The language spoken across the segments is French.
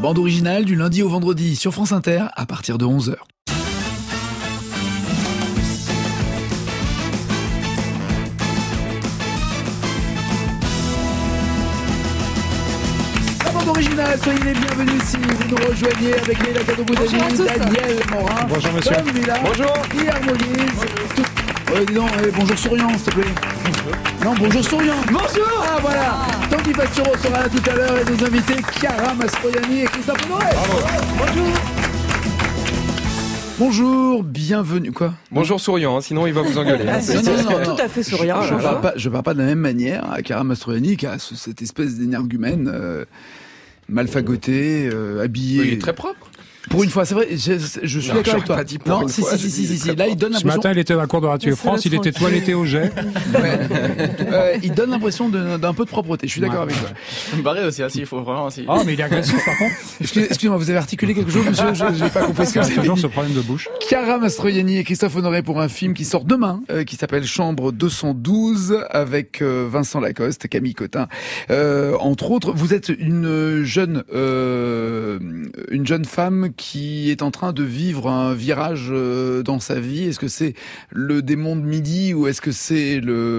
bande originale du lundi au vendredi sur France Inter à partir de 11h. La bande originale, soyez les bienvenus si vous nous rejoignez avec Léla Kadobou-Dani, Daniel Morin, bonjour monsieur. Tom Villa, bonjour. Et Harmonise. Dis donc, bonjour souriant s'il te plaît. Non, bonjour souriant. Bonjour. Ah voilà. Tanguy Pasturo sera là tout à l'heure et nos invités Chiara Mastroianni et Christophe Honoré. Bonjour. Bonjour, bienvenue. Quoi? Bonjour souriant, sinon il va vous engueuler. Non. Tout à fait souriant. Je parle pas de la même manière à Chiara Mastroianni qui a cette espèce d'énergumène mal fagoté, habillé. Il est très propre. Pour une fois, c'est vrai, je suis d'accord avec toi. Pas dit pour une fois, si. Là, il donne Ce l'impression. matin, il était dans la cour de Radio France, il était toiletté au jet. Il donne l'impression d'un peu de propreté. Je suis d'accord avec toi. Barré aussi, il faut vraiment aussi. Oh, mais il est agressif par contre. Excusez-moi, vous avez articulé quelque chose, monsieur? J'ai pas compris ce que vous avez Toujours dit. ce problème de bouche. Chiara Mastroianni et Christophe Honoré pour un film qui sort demain, qui s'appelle Chambre 212 avec Vincent Lacoste, Camille Cotin, entre autres. Vous êtes une jeune femme qui est en train de vivre un virage dans sa vie. Est-ce que c'est le démon de midi ou est-ce que c'est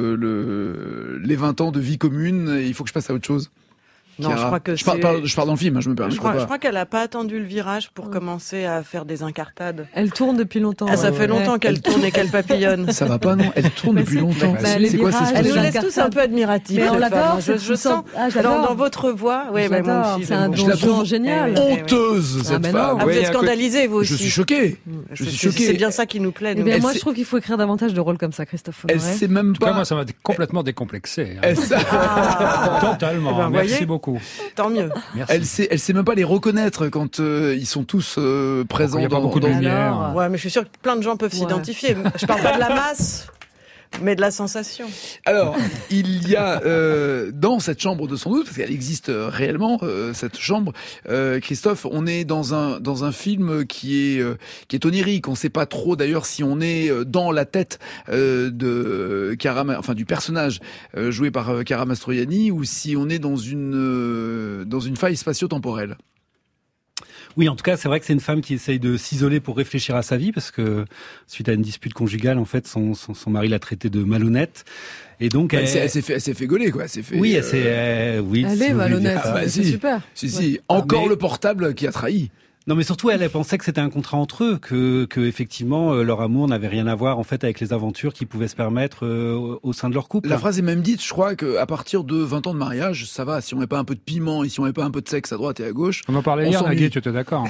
les 20 ans de vie commune et il faut que je passe à autre chose? Non, je crois que je parle dans le film, je me permets. Je crois qu'elle a pas attendu le virage pour commencer à faire des incartades. Elle tourne depuis longtemps. Ça fait longtemps qu'elle tourne et qu'elle papillonne. Ça va pas, non? Elle tourne depuis longtemps. C'est quoi ces Elle nous laisse tous un peu admiratifs. Mais on l'adore. Je sens dans votre voix. Oui, j'adore. C'est un donjon génial. Honteuse, cette femme. Vous êtes scandalisée, vous aussi. Je suis choqué. C'est bien ça qui nous plaît. Moi, je trouve qu'il faut écrire davantage de rôles comme ça, Christophe. Elle sait même pas. Moi, ça m'a complètement décomplexé. Totalement. Totalement. Merci beaucoup. Tant mieux. Merci. Elle sait même pas les reconnaître quand ils sont tous présents. Il n'y a pas beaucoup de lumière. Ouais, mais je suis sûr que plein de gens peuvent s'identifier. Je parle pas de la masse, mais de la sensation. Alors, il y a dans cette chambre 212, parce qu'elle existe réellement, cette chambre, Christophe, on est dans un film qui est onirique. On ne sait pas trop d'ailleurs si on est dans la tête de du personnage joué par Chiara Mastroianni ou si on est dans une faille spatio-temporelle. Oui, en tout cas, c'est vrai que c'est une femme qui essaye de s'isoler pour réfléchir à sa vie, parce que suite à une dispute conjugale, en fait, son mari l'a traitée de malhonnête. Et donc, elle s'est fait gauler, quoi. Oui, elle est malhonnête. C'est super. Si. Encore le portable qui a trahi. Non, mais surtout, elle pensait que c'était un contrat entre eux, que effectivement leur amour n'avait rien à voir en fait avec les aventures qu'ils pouvaient se permettre au sein de leur couple. La phrase est même dite, je crois, qu'à partir de 20 ans de mariage, ça va. Si on met pas un peu de piment et si on met pas un peu de sexe à droite et à gauche. On en parlait hier, Nagui, tu étais d'accord?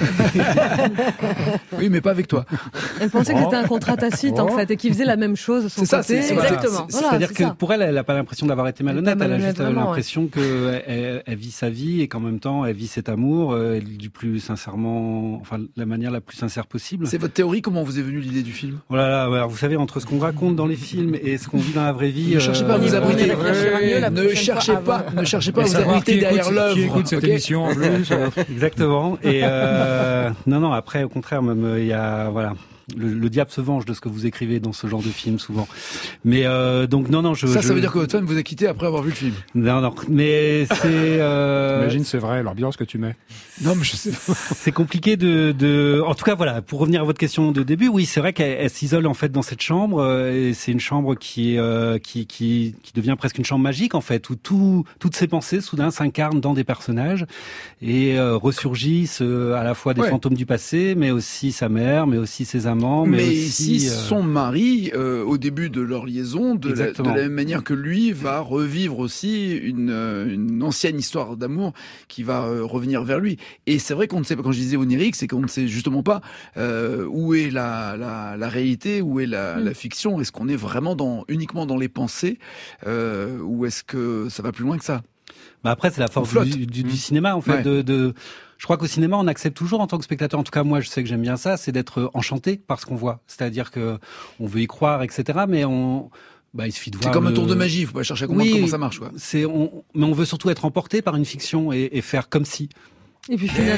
Oui, mais pas avec toi. Elle pensait que c'était un contrat tacite en fait et qu'il faisait la même chose de son côté. C'est ça, exactement. C'est-à-dire que pour elle n'a pas l'impression d'avoir été malhonnête. Elle a juste l'impression qu'elle vit sa vie et qu'en même temps elle vit cet amour du plus sincèrement, enfin la manière la plus sincère possible. C'est votre théorie? Comment vous est venue l'idée du film? Oh là là, alors vous savez, entre ce qu'on raconte dans les films et ce qu'on vit dans la vraie vie, ne cherchez pas à vous abriter. Ne cherchez pas à vous abriter derrière l'œuvre. Qui écoute cette émission en plus. Exactement. Et non, après au contraire, même il y a le diable se venge de ce que vous écrivez dans ce genre de film souvent. Mais donc non, ça veut dire que votre femme vous a quitté après avoir vu le film. Non, mais c'est. Imagine, c'est vrai. L'ambiance que tu mets. Non, mais je sais. C'est compliqué de. En tout cas, voilà. Pour revenir à votre question de début, oui, c'est vrai qu'elle s'isole en fait dans cette chambre. Et c'est une chambre qui devient presque une chambre magique en fait, où toutes ses pensées soudain s'incarnent dans des personnages et ressurgissent à la fois des fantômes du passé, mais aussi sa mère, mais aussi ses amants, mais aussi son mari au début de leur liaison, de la même manière que lui va revivre aussi une ancienne histoire d'amour qui va revenir vers lui. Et c'est vrai qu'on ne sait pas, quand je disais onirique, c'est qu'on ne sait justement pas où est la réalité, où est la fiction. Est-ce qu'on est vraiment uniquement dans les pensées ou est-ce que ça va plus loin que ça? Après, c'est la force du cinéma, en fait, je crois qu'au cinéma, on accepte toujours en tant que spectateur, en tout cas moi je sais que j'aime bien ça, c'est d'être enchanté par ce qu'on voit. C'est-à-dire que on veut y croire, etc. Mais il suffit de voir. C'est comme un tour de magie, il faut pas chercher à comprendre comment ça marche, quoi. Mais on veut surtout être emporté par une fiction et faire comme si. Et puis finalement.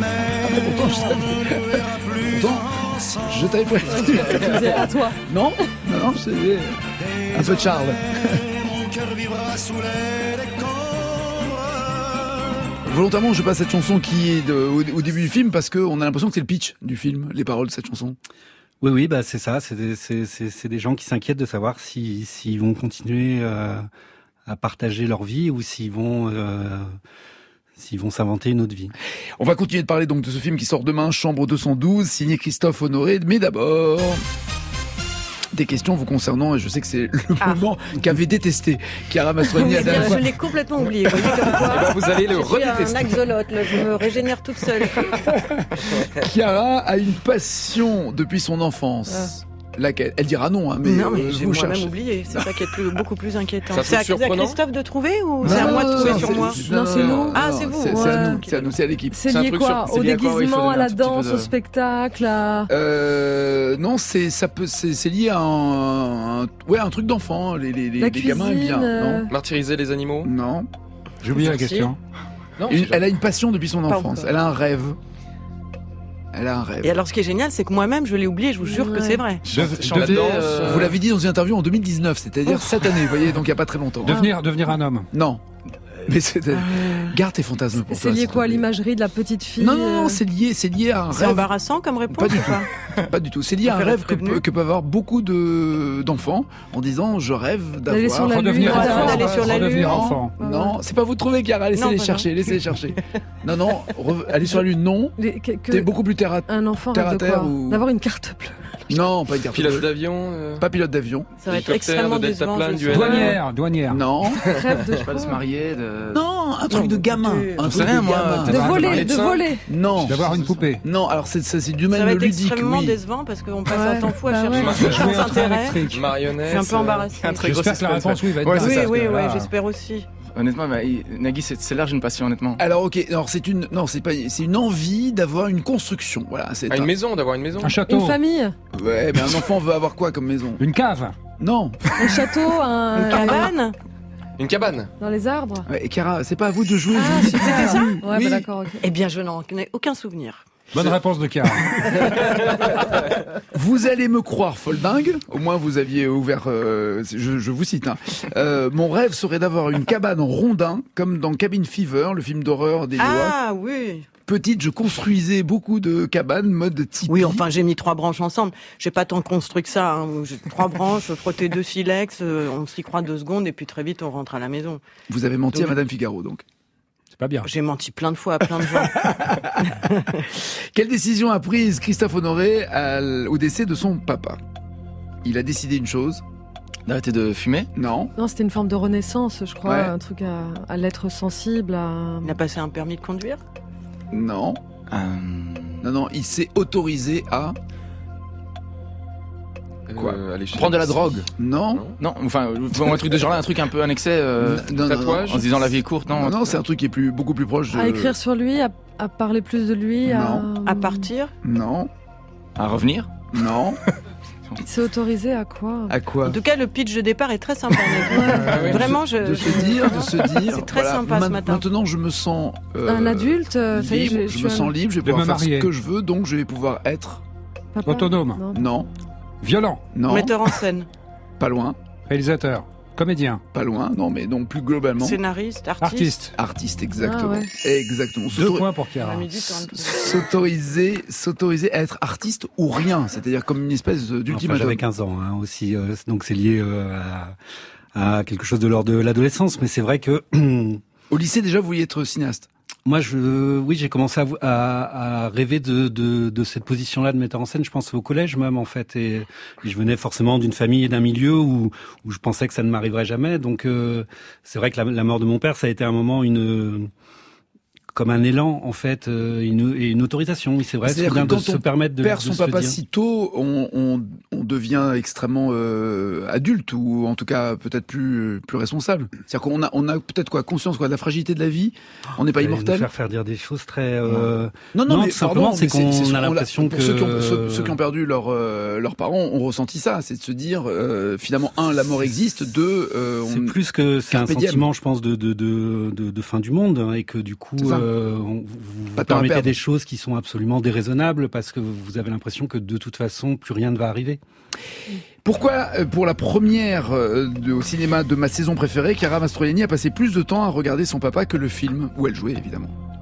Je t'avais pas. C'était à toi. Non, c'est un peu de Charles. Volontairement, je passe cette chanson qui est au début du film parce qu'on a l'impression que c'est le pitch du film, les paroles de cette chanson. Oui, bah c'est ça. C'est des gens qui s'inquiètent de savoir s'ils vont continuer à partager leur vie ou s'ils vont s'inventer une autre vie. On va continuer de parler donc de ce film qui sort demain, Chambre 212, signé Christophe Honoré. Mais d'abord, des questions vous concernant, et je sais que c'est le moment qu'avait détesté Chiara Mastroianni la dernière fois. Je l'ai complètement oublié. Vous, comme quoi, vous allez le redétester. Je suis un axolote, là, je me régénère toute seule. Chiara a une passion depuis son enfance. Laquelle ? Elle dira non, hein, mais, non, mais vous j'ai moi-même cherchez. oublié. C'est ça qui est beaucoup plus inquiétant. Ça C'est à Christophe de trouver ou c'est à moi de trouver sur moi ? Non, c'est nous. Ah, c'est vous. C'est à nous, c'est à nous, c'est à l'équipe. C'est C'est un lié truc quoi sur- au c'est lié à quoi, oui, il faut déguisement, à donner la un tout petit danse, peu de- au spectacle, à... Non, c'est lié à un truc d'enfant. Les La gamins aiment bien. cuisine, Martyriser les animaux. Non. J'ai oublié la Sorcier. question. Non, Elle a une passion depuis son Pas enfance. encore. Elle a un rêve. Elle a un rêve. Et alors, ce qui est génial, c'est que moi-même, je l'ai oublié. Je vous jure que c'est vrai. chanter, Vous l'avez dit dans une interview en 2019, c'est-à-dire cette année, vous voyez, donc il n'y a pas très longtemps. Devenir un homme. Non. Mais garde tes fantasmes pour C'est toi. lié s'il quoi à te plaît. l'imagerie de la petite fille Non, c'est lié à un C'est rêve. embarrassant comme réponse Pas du ou pas Pas du tout. C'est lié à un Préférez rêve être prévenu. que peuvent avoir beaucoup d'enfants en disant je rêve D'aller sur d'avoir. la lune, Redevenir Voilà, enfant. d'aller sur la Redevenir lune. enfant. Non, c'est pas vous trouver, Chiara. Non, Laissez-les pas chercher, laissez-les chercher. Non, aller sur la lune, non. T'es beaucoup plus terre à Un enfant terre à rêve de terre quoi ou- D'avoir une carte bleue. Non, pas une carte Pilote bleue. d'avion. Pas pilote d'avion. Ça va être Hélicoptère, extrêmement de décevant. deltaplane, je du sens. Douanière. Non. Rêve de Pas de se quoi marier, Non, un truc de gamin. Un J'en truc sais rien, de moi. gamin. De voler, de médecin. voler. Non. D'avoir une poupée. Non, alors c'est du Ça domaine va être ludique, extrêmement oui. décevant parce qu'on passe Ouais, un temps fou à bah chercher ouais. un Jouer sans un train intérêt. électrique. Marionnette. Je suis un peu embarrassée. Un très gros J'espère que la suspense, réponse, oui, va être Ouais, bonne. c'est ça. Oui, Voilà. j'espère aussi. Honnêtement, Nagui, c'est large une passion, honnêtement. Alors ok, alors c'est une envie d'avoir une construction. Voilà, c'est Une maison, d'avoir une maison. Un château. Une famille, Ouais, mais un enfant veut avoir quoi comme maison? Une cave. Non. un château, Une cabane. Une cabane. dans les arbres. Ouais, Chiara, c'est pas à vous de jouer. je Ah, vous dis. C'était ça Ouais, Oui. bah d'accord, ok. Eh bien, je n'en ai aucun souvenir. Bonne réponse de Chiara. Vous allez me croire folle dingue. Au moins vous aviez ouvert. Je vous cite. Hein. Mon rêve serait d'avoir une cabane en rondin, comme dans Cabin Fever, le film d'horreur des Lillois. Ah oui. Petite, je construisais beaucoup de cabanes mode tipi. Oui, enfin, j'ai mis 3 branches ensemble. J'ai pas tant construit que ça. Hein. J'ai 3 branches, frotter 2 silex, on s'y croit 2 secondes et puis très vite on rentre à la maison. Vous avez menti Donc- à Madame Figaro, donc. C'est pas bien. J'ai menti plein de fois à plein de gens. Quelle décision a prise Christophe Honoré au décès de son papa? Il a décidé une chose. D'arrêter de fumer. Non. Non, c'était une forme de renaissance, je crois, Ouais. un truc à l'être sensible, à... Il a passé un permis de conduire. Non. Euh, Non, il s'est autorisé à... Quoi Aller chez Prendre de la le psy. drogue. Non. Non, enfin, un truc de ce genre-là, un truc un peu un excès. Non, tatouage. En se disant la vie est courte, non. Non, c'est un truc qui est beaucoup plus proche de... à écrire sur lui, à parler plus de lui, À partir. Non. À revenir. Non. Il s'est autorisé à quoi À quoi? En tout cas, le pitch de départ est très sympa. Ah oui. Vraiment, de se dire. C'est très sympa ce matin. Maintenant, je me sens Un adulte, ça y est, libre, je me sens libre, je vais De pouvoir me faire ce marier. que je veux, donc je vais pouvoir être... Papa Autonome. Non. Non, Violent. non, Metteur en scène, pas loin, Réalisateur. Comédien. pas loin, non, mais donc plus globalement... scénariste, artiste. Artiste. Artiste, exactement. Ah Exactement. 2 points pour On Chiara. a mis du temps. S'autoriser à être artiste ou rien, c'est-à-dire comme une espèce Enfin, d'ultimatum. j'avais 15 ans hein, aussi, donc c'est lié à quelque chose de l'ordre de l'adolescence. Mais c'est vrai que Au lycée, déjà, vous vouliez être cinéaste. moi, j'ai commencé à rêver de cette position-là de metteur en scène. Je pense au collège même en fait, et je venais forcément d'une famille et d'un milieu où je pensais que ça ne m'arriverait jamais. Donc c'est vrai que la mort de mon père, ça a été un moment comme un élan en fait, une autorisation. Oui, c'est vrai, C'est-à-dire soudain que quand de se on permettre de Perd de son se papa dire. si tôt, on devient extrêmement adulte ou en tout cas peut-être plus responsable. C'est-à-dire qu'on a peut-être conscience de la fragilité de la vie. On n'est pas Vous allez immortel. nous faire dire des choses très. Non, Non, mais tout simplement, pardon, c'est mais qu'on ce a l'impression pour que- ceux qui ont perdu leurs parents ont ressenti ça, c'est de se dire finalement la mort existe, C'est plus que c'est un Carpe diem. sentiment, je pense, de fin du monde, hein, et que du coup, C'est ça. vous Pas de temps à permettez perdre. des choses qui sont absolument déraisonnables parce que vous avez l'impression que de toute façon, plus rien ne va arriver. Pourquoi, pour la première au cinéma de ma saison préférée, Chiara Mastroianni a passé plus de temps à regarder son papa que le film où elle jouait évidemment?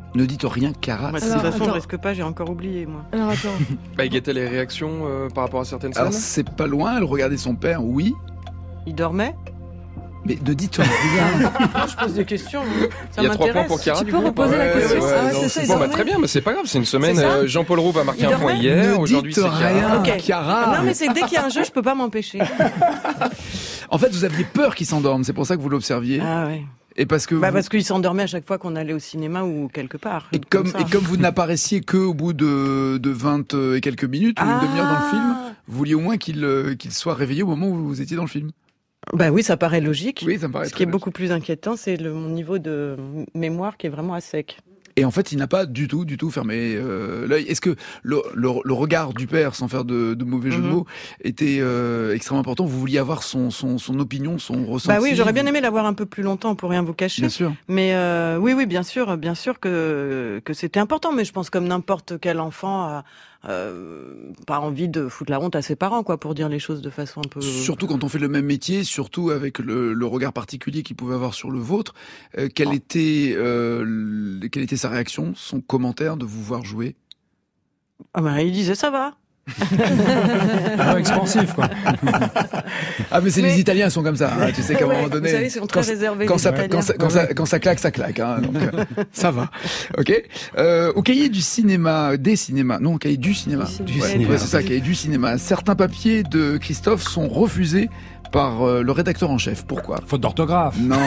Ne dites rien, Chiara. De toute façon, je risque pas, j'ai encore oublié, moi. Alors attends. Il guettait les réactions par rapport à certaines scènes. Alors c'est pas loin, elle regardait son père, oui. Il dormait? Mais ne dites rien. Je pose des questions. Ça Il y a 3 points m'intéresse. pour Chiara. Tu peux reposer la question. C'est ça, ils Bon, dormaient. très bien, mais c'est pas grave, c'est une semaine. C'est ça Jean-Paul Roux va marquer un point dormait hier. Ne Aujourd'hui, dites c'est Chiara. rien, Ok. Chiara. Non, mais c'est que dès qu'il y a un jeu, je peux pas m'empêcher. En fait, vous aviez peur qu'il s'endorme, c'est pour ça que vous l'observiez. Ah ouais. Et parce que Parce qu'il s'endormait à chaque fois qu'on allait au cinéma ou quelque part. et comme vous n'apparaissiez que au bout de 20 et quelques minutes ou une demi-heure dans le film, vous vouliez au moins qu'il soit réveillé au moment où vous étiez dans le film. Bah oui, ça paraît logique. Oui, ça me paraît Ce très qui est logique. beaucoup plus inquiétant, c'est mon niveau de mémoire qui est vraiment à sec. Et en fait, il n'a pas du tout fermé l'œil. Est-ce que le regard du père, sans faire de mauvais jeu de mots, était extrêmement important? Vous vouliez avoir son opinion, son ressenti? Bah oui, j'aurais bien aimé l'avoir un peu plus longtemps, pour rien vous cacher. Bien sûr. Mais oui, bien sûr que c'était important. Mais je pense comme n'importe quel enfant a pas envie de foutre la honte à ses parents, quoi, pour dire les choses de façon un peu. Surtout quand on fait le même métier, surtout avec le regard particulier qu'il pouvait avoir sur le vôtre. Quelle était sa réaction, son commentaire de vous voir jouer? Ah bah, il disait ça va. Expansif, quoi. Ah mais les Italiens ils sont comme ça, hein. Tu sais qu'à un moment donné, vous savez, ils sont très réservés. quand les ça Italiens. claque, ça claque. Hein, donc ça va. Ok. Au cahier du cinéma, au cahier du cinéma. Du cinéma. Ouais, c'est ça, cahier du cinéma. Certains papiers de Christophe sont refusés par le rédacteur en chef. Pourquoi? Faute d'orthographe. Non.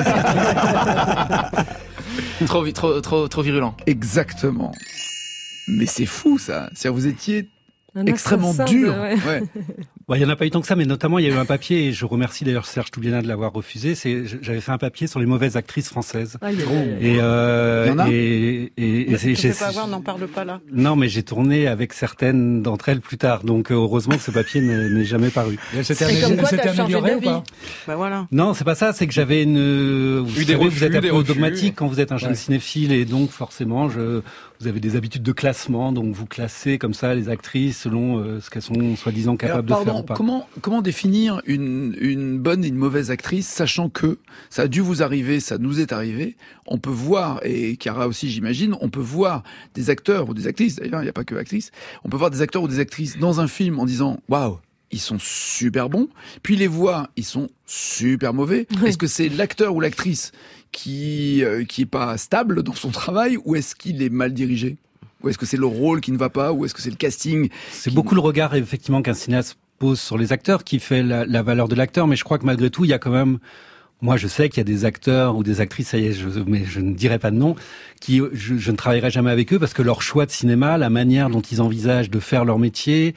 Trop virulent. Exactement. Mais c'est fou ça. C'est-à-dire vous étiez Un extrêmement assassin dur. ouais. Ouais. Il y en a pas eu tant que ça, mais notamment il y a eu un papier, et je remercie d'ailleurs Serge Toubiana de l'avoir refusé. J'avais fait un papier sur les mauvaises actrices françaises. Aïe, aïe, aïe. Il y en a Et Ne te fais pas avoir, n'en parle pas là. Non, mais j'ai tourné avec certaines d'entre elles plus tard, donc heureusement que ce papier n'est jamais paru. Elle s'était Et comme quoi, t'as changé améliorée ou d'avis. pas? Bah voilà. Non, c'est pas ça, c'est que j'avais vous des savez, refus, vous êtes un des peu refus. dogmatique quand vous êtes un jeune Ouais. cinéphile, et donc forcément, vous avez des habitudes de classement, donc vous classez comme ça les actrices selon ce qu'elles sont soi-disant capables Alors, de faire ou pas. comment définir une bonne et une mauvaise actrice, sachant que ça a dû vous arriver, ça nous est arrivé. On peut voir, et Chiara aussi j'imagine, on peut voir des acteurs ou des actrices, d'ailleurs il n'y a pas que actrices, on peut voir des acteurs ou des actrices dans un film en disant « Waouh, ils sont super bons », puis les voir, ils sont super mauvais. Oui. Est-ce que c'est l'acteur ou l'actrice qui est pas stable dans son travail, ou est-ce qu'il est mal dirigé? Ou est-ce que c'est le rôle qui ne va pas, ou est-ce que c'est le casting? C'est beaucoup le regard effectivement qu'un cinéaste pose sur les acteurs qui fait la valeur de l'acteur, mais je crois que malgré tout, il y a quand même... Moi, je sais qu'il y a des acteurs ou des actrices, ça y est, mais je ne dirai pas de nom, qui je ne travaillerai jamais avec eux parce que leur choix de cinéma, la manière dont ils envisagent de faire leur métier,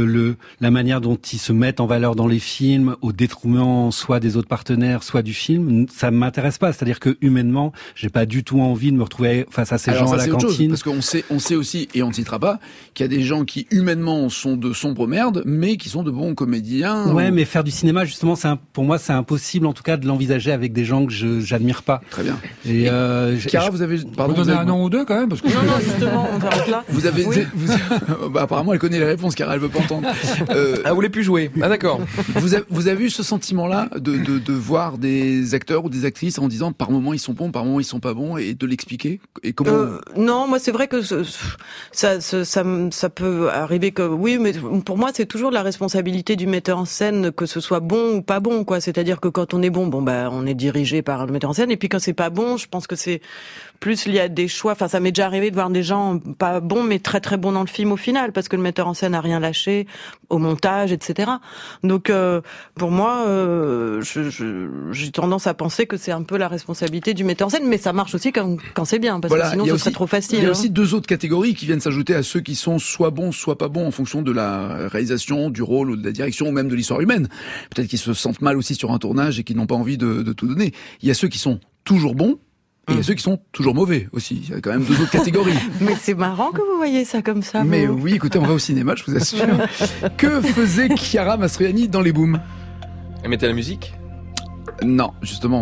la manière dont ils se mettent en valeur dans les films, au détriment soit des autres partenaires, soit du film, ça m'intéresse pas. C'est-à-dire que humainement, j'ai pas du tout envie de me retrouver face à ces Alors gens ça, à la c'est autre chose, cantine. parce qu'on sait aussi, et on ne citera pas, qu'il y a des gens qui humainement sont de sombres merdes, mais qui sont de bons comédiens. Ouais, mais faire du cinéma, justement, pour moi, c'est impossible, en tout cas, de l'envisager avec des gens que j'admire pas. Très bien. Et Chiara, vous avez, Vous pardon, donner vous avez- un nom ou deux quand même, parce que Non, justement, on s'arrête là. Vous avez, Oui. bah, apparemment, elle connaît les réponses, car elle veut pas entendre. Ah, vous voulez plus jouer? Ah, d'accord. Vous avez eu ce sentiment-là de voir des acteurs ou des actrices en disant par moment ils sont bons, par moment ils sont pas bons, et de l'expliquer? Et comment? Non, moi c'est vrai que ça peut arriver que oui, mais pour moi c'est toujours la responsabilité du metteur en scène que ce soit bon ou pas bon, quoi. C'est-à-dire que quand on est bon, on est dirigé par le metteur en scène, et puis quand c'est pas bon, je pense que c'est plus lié à des choix. Enfin, ça m'est déjà arrivé de voir des gens pas bons mais très très bons dans le film au final, parce que le metteur en scène a rien lâché au montage, etc. Donc pour moi, j'ai tendance à penser que c'est un peu la responsabilité du metteur en scène, mais ça marche aussi quand c'est bien, parce que sinon il y a ce serait trop facile. Il y a hein. aussi deux autres catégories qui viennent s'ajouter à ceux qui sont soit bons, soit pas bons en fonction de la réalisation, du rôle ou de la direction ou même de l'histoire humaine. Peut-être qu'ils se sentent mal aussi sur un tournage et qu'ils n'ont pas envie de tout donner. Il y a ceux qui sont toujours bons. Et il y a ceux qui sont toujours mauvais aussi. Il y a quand même deux autres catégories. Mais c'est marrant que vous voyez ça comme ça. Mais vous. oui, écoutez, on va au cinéma, je vous assure. Que faisait Chiara Mastroianni dans Les Booms? Elle mettait la musique? Non, justement.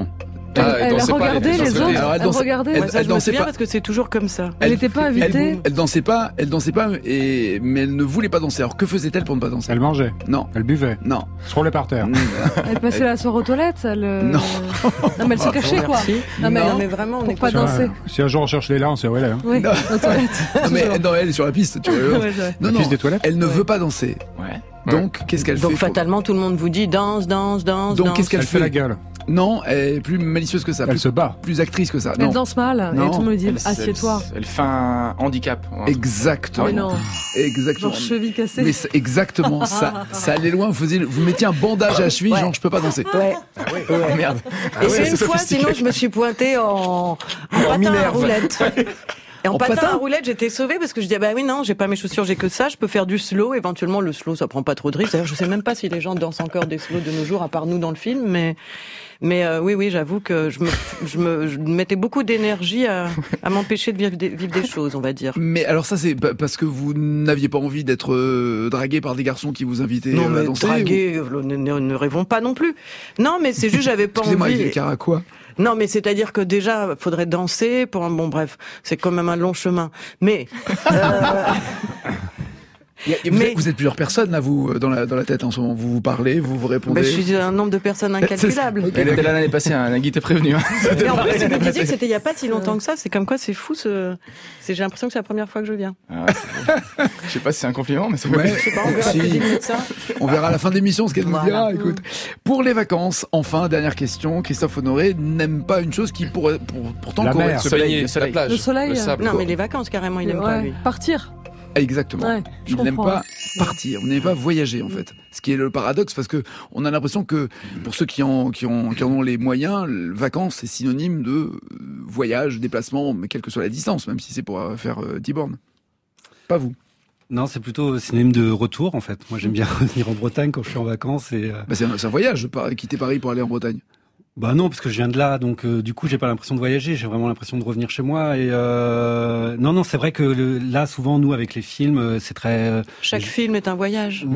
Elle regardait les autres. Alors, Elle regardait. Ça, je me dansait souviens pas. parce que c'est toujours comme ça. Elle n'était pas invitée. Elle dansait pas, mais elle ne voulait pas danser. Alors que faisait-elle pour ne pas danser? Elle mangeait. Non. Elle buvait. Non. Se roulait par terre. Elle passait la soirée aux toilettes. Non. Non, mais elle se cachait, quoi. Non, mais vraiment, on Pour est pas danser. Si un jour on cherche Léla, on sait où elle est. Hein. Oui, Non. aux toilettes. Non, elle est sur la piste, tu vois. Ouais. Non, La piste des toilettes. elle ne veut pas danser. Ouais. Donc, qu'est-ce qu'elle fait? Donc fatalement, tout le monde vous dit danse. Donc, qu'est-ce qu'elle Elle fait la gueule. Non, elle est plus malicieuse que ça. Elle se bat. Plus actrice que ça. Elle Non. danse mal. Non. Et tout le monde lui dit assieds-toi. Elle fait un handicap. Exactement. Mais non. Exactement. Genre cheville cassée. Mais c'est exactement ça. Ça allait loin. Vous mettiez un bandage à cheville, genre je peux pas danser. Ouais. Oh merde. Et c'est une fois, sinon je me suis pointée en patin à Minerve. roulette. Et en En patin patin à roulette, j'étais sauvée parce que je dis bah oui non, j'ai pas mes chaussures, j'ai que ça, je peux faire du slow, éventuellement le slow ça prend pas trop de risques. D'ailleurs, je sais même pas si les gens dansent encore des slows de nos jours à part nous dans le film, mais oui, j'avoue que je mettais beaucoup d'énergie à m'empêcher de vivre des choses, on va dire. Mais alors ça c'est parce que vous n'aviez pas envie d'être dragué par des garçons qui vous invitaient Non à mais danser. draguer, ne rêvons pas non plus. Non mais c'est juste j'avais pas Excusez-moi, envie. car à quoi? Non, mais c'est-à-dire que déjà, faudrait danser pour un bon bref. C'est quand même un long chemin. Mais Vous êtes plusieurs personnes là, vous dans la tête en ce moment. Vous parlez, vous répondez. je suis un nombre de personnes incalculable. Ok. Dès l'année passée, Nagui t'es prévenu. Hein. Et en plus, vous disiez que c'était il y a pas si longtemps que ça. C'est comme quoi, c'est fou. J'ai l'impression que c'est la première fois que je viens. Ah ouais, je sais pas si c'est un compliment, mais c'est Ouais. Je sais pas, on verra Si. ce que dit le médecin. On verra à la fin de l'émission ce qu'elle nous Voilà. dira. Écoute, pour les vacances, enfin dernière question. Christophe Honoré n'aime pas une chose qui pourrait pourtant La correspond. mer. Se baigner, la plage, Le soleil. sable. Non, mais les vacances, carrément, il aime pas, lui. Partir. Exactement. Ouais, je Il n'aime comprends. pas partir, vous n'aimez pas voyager en fait. Ce qui est le paradoxe parce que on a l'impression que pour ceux qui en ont les moyens, vacances c'est synonyme de voyage, déplacement, mais quelle que soit la distance, même si c'est pour faire 10 bornes. Pas vous. Non, c'est plutôt synonyme de retour en fait. Moi, j'aime bien revenir en Bretagne quand je suis en vacances et. Bah, c'est un voyage, quitter Paris pour aller en Bretagne. Bah non, parce que je viens de là, donc du coup j'ai pas l'impression de voyager, j'ai vraiment l'impression de revenir chez moi. Et non, c'est vrai que là souvent nous avec les films, c'est très. Chaque film est un voyage.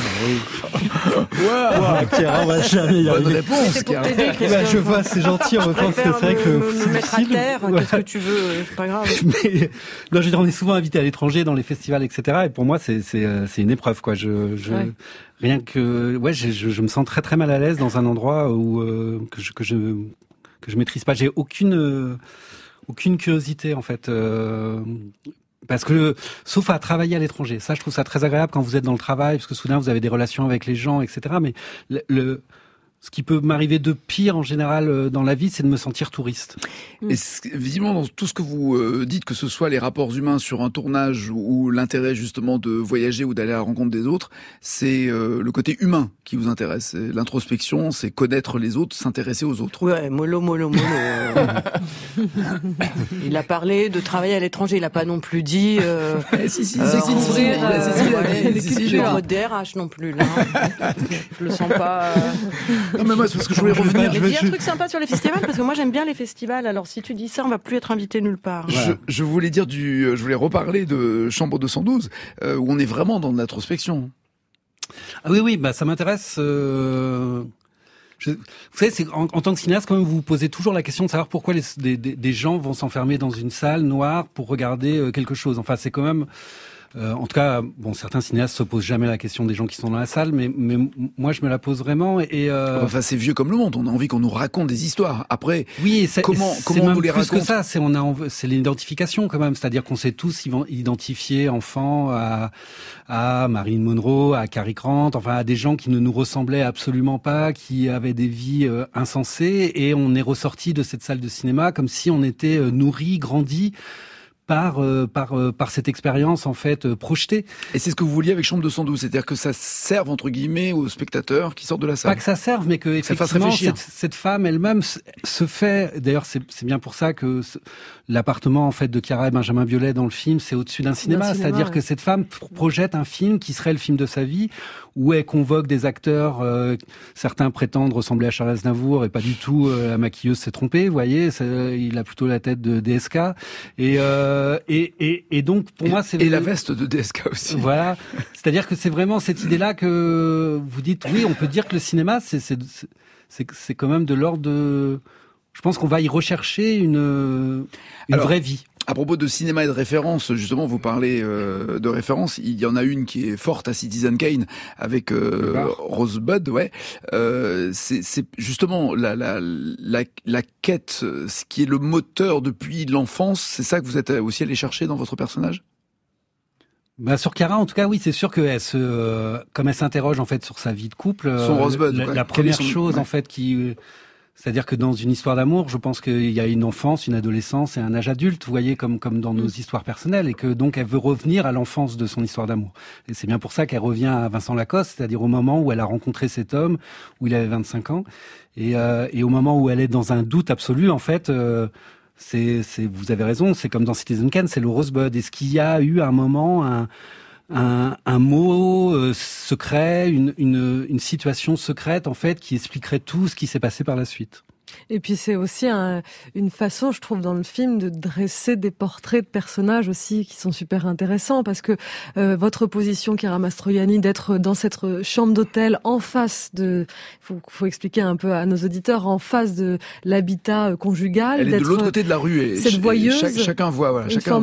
Pierre, on va jamais y Bonne arriver. réponse. C'est pour Chiara. t'aider, Bah, Christophe. je vois, c'est gentil en même temps, parce que c'est vrai que me mettre à difficile. terre, Ouais. qu'est-ce que tu veux, c'est pas grave. Mais non, je veux dire, on est souvent invité à l'étranger dans les festivals, etc. Et pour moi, c'est une épreuve, quoi. Ouais. Rien que, je me sens très très mal à l'aise dans un endroit où que je maîtrise pas. J'ai aucune curiosité en fait. Parce que, sauf à travailler à l'étranger, ça je trouve ça très agréable quand vous êtes dans le travail, parce que soudain vous avez des relations avec les gens, etc. Mais ce qui peut m'arriver de pire en général dans la vie, c'est de me sentir touriste. Et visiblement, dans tout ce que vous dites, que ce soit les rapports humains sur un tournage ou l'intérêt justement de voyager ou d'aller à la rencontre des autres, c'est le côté humain qui vous intéresse. C'est l'introspection, c'est connaître les autres, s'intéresser aux autres. Ouais, mollo. Il a parlé de travailler à l'étranger, il a pas non plus dit cultures. en mode DRH non plus là. Je le sens pas. Non mais moi c'est parce que je voulais revenir. Mais dis un truc sympa sur les festivals parce que moi j'aime bien les festivals. Alors si tu dis ça, on va plus être invité nulle part. Je voulais dire je voulais reparler de Chambre 212 où on est vraiment dans de l'introspection. Ah oui, bah ça m'intéresse. Vous savez, c'est en tant que cinéaste, quand même, vous vous posez toujours la question de savoir pourquoi des gens vont s'enfermer dans une salle noire pour regarder quelque chose. Enfin, c'est quand même. En tout cas, bon, certains cinéastes se posent jamais la question des gens qui sont dans la salle, mais moi, je me la pose vraiment. Et Enfin, c'est vieux comme le monde. On a envie qu'on nous raconte des histoires. Après, oui, comment c'est on même nous les plus raconte que ça. C'est l'identification quand même. C'est-à-dire qu'on s'est tous identifiés enfants à Marilyn Monroe, à Cary Grant, enfin à des gens qui ne nous ressemblaient absolument pas, qui avaient des vies insensées, et on est ressorti de cette salle de cinéma comme si on était nourri, grandi par cette expérience en fait projetée. Et c'est ce que vous vouliez avec Chambre 212, c'est-à-dire que ça serve entre guillemets aux spectateurs qui sortent de la salle. Pas que ça serve, mais que ça fasse effectivement réfléchir. cette femme elle-même se fait. D'ailleurs, c'est bien pour ça que l'appartement en fait de Chiara et Benjamin Biolay dans le film, c'est au-dessus d'un cinéma. C'est-à-dire que cette femme projette un film qui serait le film de sa vie, où elle convoque des acteurs. Certains prétendent ressembler à Charles Aznavour et pas du tout. La maquilleuse s'est trompée. Vous voyez, il a plutôt la tête de DSK. Et donc pour moi c'est la veste de DSK aussi. Voilà, c'est-à-dire que c'est vraiment cette idée-là que vous dites oui, on peut dire que le cinéma c'est quand même de l'ordre de je pense qu'on va y rechercher une vraie vie. À propos de cinéma et de référence, justement, vous parlez de référence. Il y en a une qui est forte à Citizen Kane avec Rosebud, ouais. C'est justement la quête, ce qui est le moteur depuis l'enfance. C'est ça que vous êtes aussi allé chercher dans votre personnage? Bah sur Chiara, en tout cas, oui, c'est sûr qu'elle comme elle s'interroge en fait sur sa vie de couple, son Rosebud, la première chose en fait c'est-à-dire que dans une histoire d'amour, je pense qu'il y a une enfance, une adolescence et un âge adulte, vous voyez, comme dans nos histoires personnelles, et que donc elle veut revenir à l'enfance de son histoire d'amour. Et c'est bien pour ça qu'elle revient à Vincent Lacoste, c'est-à-dire au moment où elle a rencontré cet homme, où il avait 25 ans, et au moment où elle est dans un doute absolu, en fait, vous avez raison, c'est comme dans Citizen Kane, c'est le Rosebud. Est-ce qu'il y a eu à un moment un mot secret, une situation secrète en fait qui expliquerait tout ce qui s'est passé par la suite? Et puis c'est aussi une façon, je trouve, dans le film, de dresser des portraits de personnages aussi qui sont super intéressants, parce que votre position, Chiara Mastroianni, d'être dans cette chambre d'hôtel en face faut expliquer un peu à nos auditeurs, en face de l'habitat conjugal. Elle est de l'autre côté de la rue et cette voyeuse, chacun voit,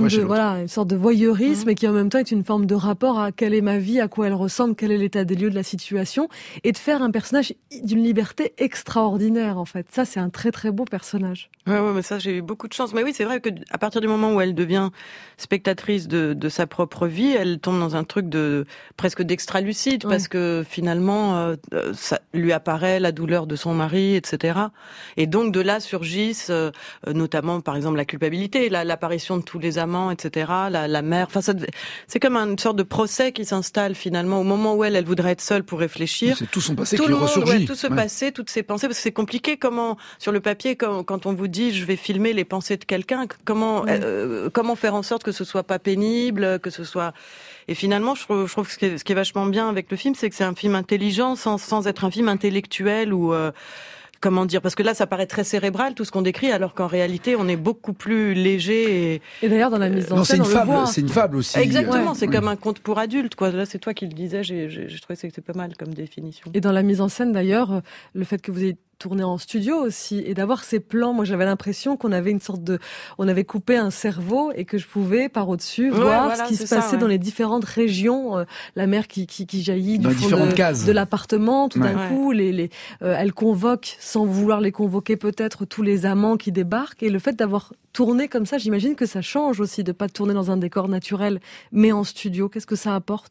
une sorte de voyeurisme, et qui en même temps est une forme de rapport à quelle est ma vie, à quoi elle ressemble, quel est l'état des lieux de la situation, et de faire un personnage d'une liberté extraordinaire, en fait. Ça, c'est un très très beau personnage. Ouais, mais ça, j'ai eu beaucoup de chance. Mais oui, c'est vrai que à partir du moment où elle devient spectatrice de sa propre vie, elle tombe dans un truc presque d'extra-lucide, parce que finalement, ça lui apparaît la douleur de son mari, etc. Et donc de là surgissent, notamment par exemple la culpabilité, l'apparition de tous les amants, etc. La mère. Enfin, c'est comme une sorte de procès qui s'installe finalement au moment où elle voudrait être seule pour réfléchir. C'est tout son passé qui ressurgit. Tout ce passé, toutes ses pensées, parce que c'est compliqué. Comment sur le papier, quand on vous dit je vais filmer les pensées de quelqu'un, comment faire en sorte que ce soit pas pénible, que ce soit... Et finalement, je trouve que ce qui est vachement bien avec le film, c'est que c'est un film intelligent sans être un film intellectuel ou... comment dire, parce que là ça paraît très cérébral tout ce qu'on décrit, alors qu'en réalité on est beaucoup plus léger et d'ailleurs dans la mise en scène c'est une fable aussi. Exactement, c'est comme un conte pour adultes, quoi. Là c'est toi qui le disais, j'ai trouvé que c'était pas mal comme définition. Et dans la mise en scène d'ailleurs, le fait que vous ayez tourné en studio aussi, et d'avoir ces plans, moi j'avais l'impression qu'on avait on avait coupé un cerveau et que je pouvais par au-dessus voir ce qui se passait dans les différentes régions, la mer qui jaillit du fond de l'appartement, tout d'un coup, elle convoque, sans vouloir les convoquer peut-être, tous les amants qui débarquent, et le fait d'avoir tourné comme ça, j'imagine que ça change aussi de pas tourner dans un décor naturel, mais en studio. Qu'est-ce que ça apporte ?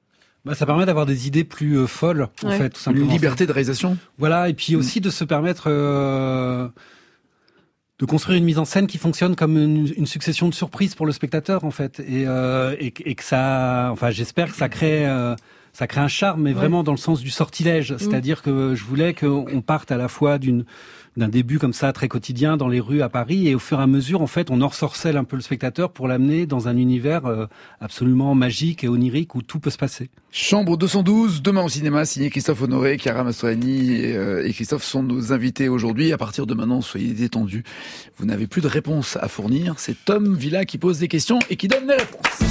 Ça permet d'avoir des idées plus folles, en fait, tout simplement. Une liberté de réalisation. Voilà, et puis aussi de se permettre de construire une mise en scène qui fonctionne comme une succession de surprises pour le spectateur, en fait, et que ça, enfin, j'espère que ça crée un charme, mais vraiment dans le sens du sortilège. C'est-à-dire que je voulais qu'on parte à la fois d'un début comme ça très quotidien dans les rues à Paris, et au fur et à mesure, en fait, on ensorcelle un peu le spectateur pour l'amener dans un univers absolument magique et onirique où tout peut se passer. Chambre 212, demain au cinéma, signé Christophe Honoré, Chiara Mastroianni et Christophe sont nos invités aujourd'hui. À partir de maintenant, soyez détendus. Vous n'avez plus de réponses à fournir. C'est Tom Villa qui pose des questions et qui donne les réponses.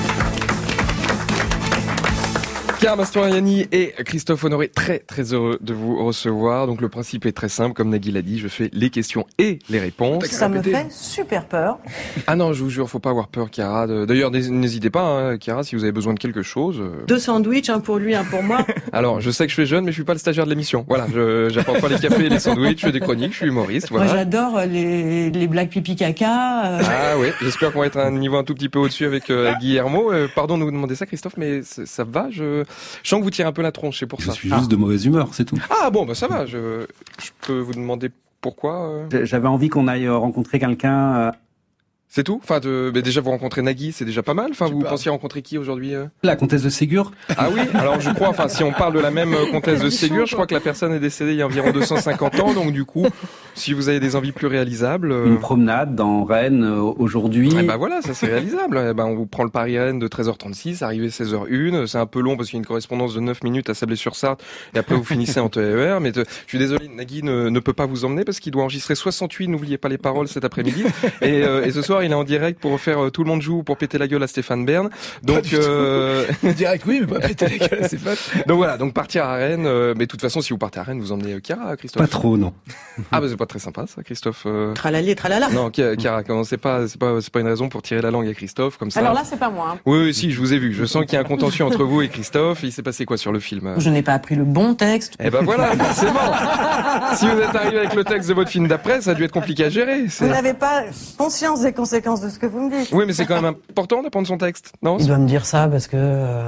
Chiara Mastroianni et Christophe Honoré, très très heureux de vous recevoir. Donc le principe est très simple, comme Nagui l'a dit, je fais les questions et les réponses. Ça me fait super peur. Ah non, je vous jure, faut pas avoir peur, Chiara. D'ailleurs, n'hésitez pas, Chiara, si vous avez besoin de quelque chose. 2 sandwichs, un pour lui, un pour moi. Alors, je sais que je suis jeune, mais je suis pas le stagiaire de l'émission. Voilà, j'apporte pas les cafés et les sandwichs, je fais des chroniques, je suis humoriste. Voilà. Moi, j'adore les blagues pipi caca. Ah oui, j'espère qu'on va être à un niveau un tout petit peu au-dessus avec Guillermo. Pardon de vous demander ça, Christophe, mais ça va, je sens que vous tirez un peu la tronche, c'est pour ça. Je suis juste de mauvaise humeur, c'est tout. Ah bon, ça va, je peux vous demander pourquoi J'avais envie qu'on aille rencontrer quelqu'un... C'est tout ? Enfin, déjà vous rencontrez Nagui, c'est déjà pas mal. Enfin, vous pensiez rencontrer qui aujourd'hui La comtesse de Ségur. Ah oui, alors je crois, enfin, si on parle de la même comtesse de Ségur, je crois que la personne est décédée il y a environ 250 ans, donc du coup, si vous avez des envies plus réalisables... Une promenade dans Rennes aujourd'hui. Eh ben voilà, ça c'est réalisable. Eh ben, on vous prend le Paris-Rennes de 13h36, arrivé 16h01, c'est un peu long parce qu'il y a une correspondance de 9 minutes à Sablé-sur-Sarthe, et après vous finissez en TER, mais je suis désolé, Nagui ne peut pas vous emmener parce qu'il doit enregistrer 68, n'oubliez pas les paroles cet après-midi, et ce soir il est en direct pour faire Tout le monde joue pour péter la gueule à Stéphane Bern. Donc direct, oui, mais pas péter la gueule à Stéphane. Donc voilà, donc partir à Rennes. Mais de toute façon, si vous partez à Rennes, vous emmenez Chiara, Christophe. Pas trop, non. Ah bah c'est pas très sympa ça, Christophe. Tralali, tralala. Non, Chiara, c'est pas une raison pour tirer la langue à Christophe comme ça. Alors là, c'est pas moi. Hein. Oui, si, je vous ai vu. Je sens qu'il y a un contentieux entre vous et Christophe. Il s'est passé quoi sur le film? Je n'ai pas appris le bon texte. Eh ben voilà, forcément. Si vous êtes arrivé avec le texte de votre film d'après, ça a dû être compliqué à gérer. Vous n'avez pas conscience des conséquences de ce que vous me dites. Oui, mais c'est quand même important d'apprendre son texte, non? Il doit me dire ça parce que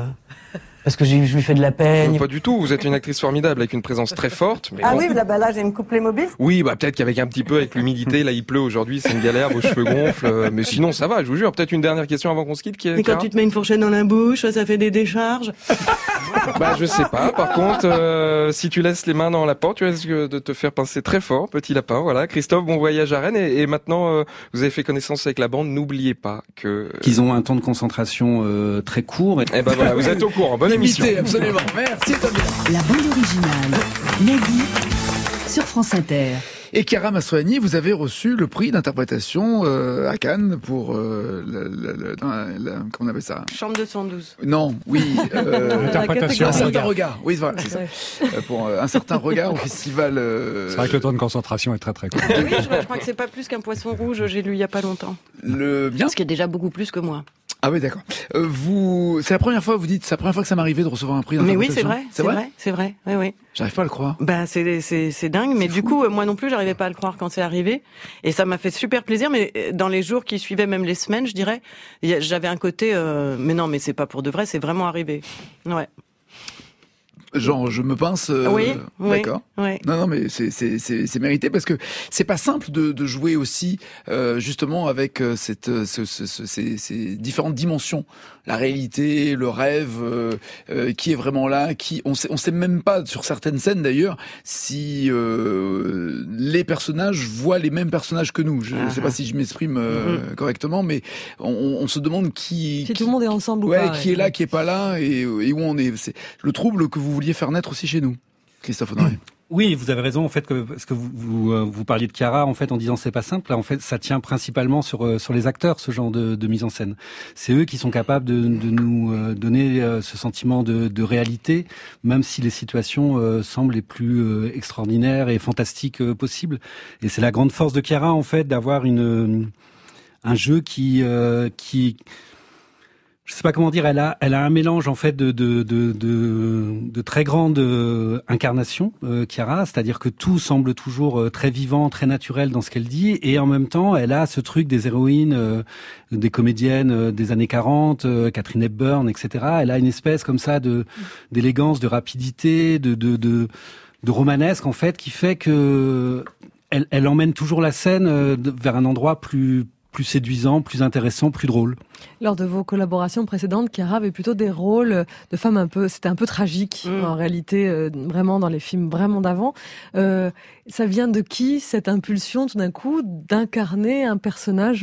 je lui fais de la peine. Pas du tout. Vous êtes une actrice formidable avec une présence très forte. Mais ah bon. oui, là j'ai une coupe Playmobil. Oui, peut-être qu'avec un petit peu, avec l'humidité, là il pleut aujourd'hui, c'est une galère, vos cheveux gonflent. Mais sinon ça va, je vous jure. Peut-être une dernière question avant qu'on se quitte. Mais quand tu te mets une fourchette dans la bouche, ça fait des décharges. Je sais pas. Par contre, si tu laisses les mains dans la porte, tu risques de te faire pincer très fort, petit lapin. Voilà. Christophe, bon voyage à Rennes. Et maintenant, vous avez fait connaissance avec la bande. N'oubliez pas qu'ils ont un temps de concentration très court. Et ben voilà, vous êtes au courant. Bonne émission. Absolument. Merci Tobia. La bande originale, Nagui, sur France Inter. Et Chiara Mastroianni, vous avez reçu le prix d'interprétation à Cannes pour comment on appelle ça? Chambre 212. Non, oui. Interprétation. Un certain regard. Oui, voilà, c'est ça. Pour un certain regard au festival. C'est vrai que le temps de concentration est très très court. Oui, je crois que c'est pas plus qu'un poisson rouge. J'ai lu il y a pas longtemps. Bien. Ce qui est déjà beaucoup plus que moi. Ah oui, d'accord. C'est la première fois, vous dites, c'est la première fois que ça m'arrivait de recevoir un prix d'interprétation. Mais oui, c'est vrai. Oui. J'arrive pas à le croire. C'est dingue, mais du coup, moi non plus, j'arrivais pas à le croire quand c'est arrivé. Et ça m'a fait super plaisir, mais dans les jours qui suivaient, même les semaines, je dirais, j'avais un côté, mais non, mais c'est pas pour de vrai, c'est vraiment arrivé. Ouais. Genre, je me pince. Oui, d'accord. Oui. Non, mais c'est mérité parce que c'est pas simple de jouer aussi justement avec ces différentes dimensions, la réalité, le rêve, qui est vraiment là, on sait même pas sur certaines scènes d'ailleurs si les personnages voient les mêmes personnages que nous. Je sais pas si je m'exprime correctement, mais on se demande si tout le monde est ensemble ou pas. Qui est là, qui est pas là, et où on est. C'est le trouble que vous vouliez faire naître aussi chez nous, Christophe Honoré. Oui, vous avez raison en fait parce que vous parliez de Chiara en fait en disant c'est pas simple. Là en fait ça tient principalement sur les acteurs, ce genre de mise en scène. C'est eux qui sont capables de nous donner ce sentiment de réalité, même si les situations semblent les plus extraordinaires et fantastiques possibles. Et c'est la grande force de Chiara en fait d'avoir un jeu qui je sais pas comment dire, elle a un mélange en fait de très grande incarnation, Chiara, c'est-à-dire que tout semble toujours très vivant, très naturel dans ce qu'elle dit, et en même temps, elle a ce truc des héroïnes, des comédiennes des années 40, Katharine Hepburn, etc. Elle a une espèce comme ça d'élégance, de rapidité, de romanesque en fait, qui fait que elle emmène toujours la scène vers un endroit plus séduisant, plus intéressant, plus drôle. Lors de vos collaborations précédentes, Chiara avait plutôt des rôles de femmes c'était un peu tragique en réalité, vraiment dans les films vraiment d'avant. Ça vient de qui cette impulsion tout d'un coup d'incarner un personnage,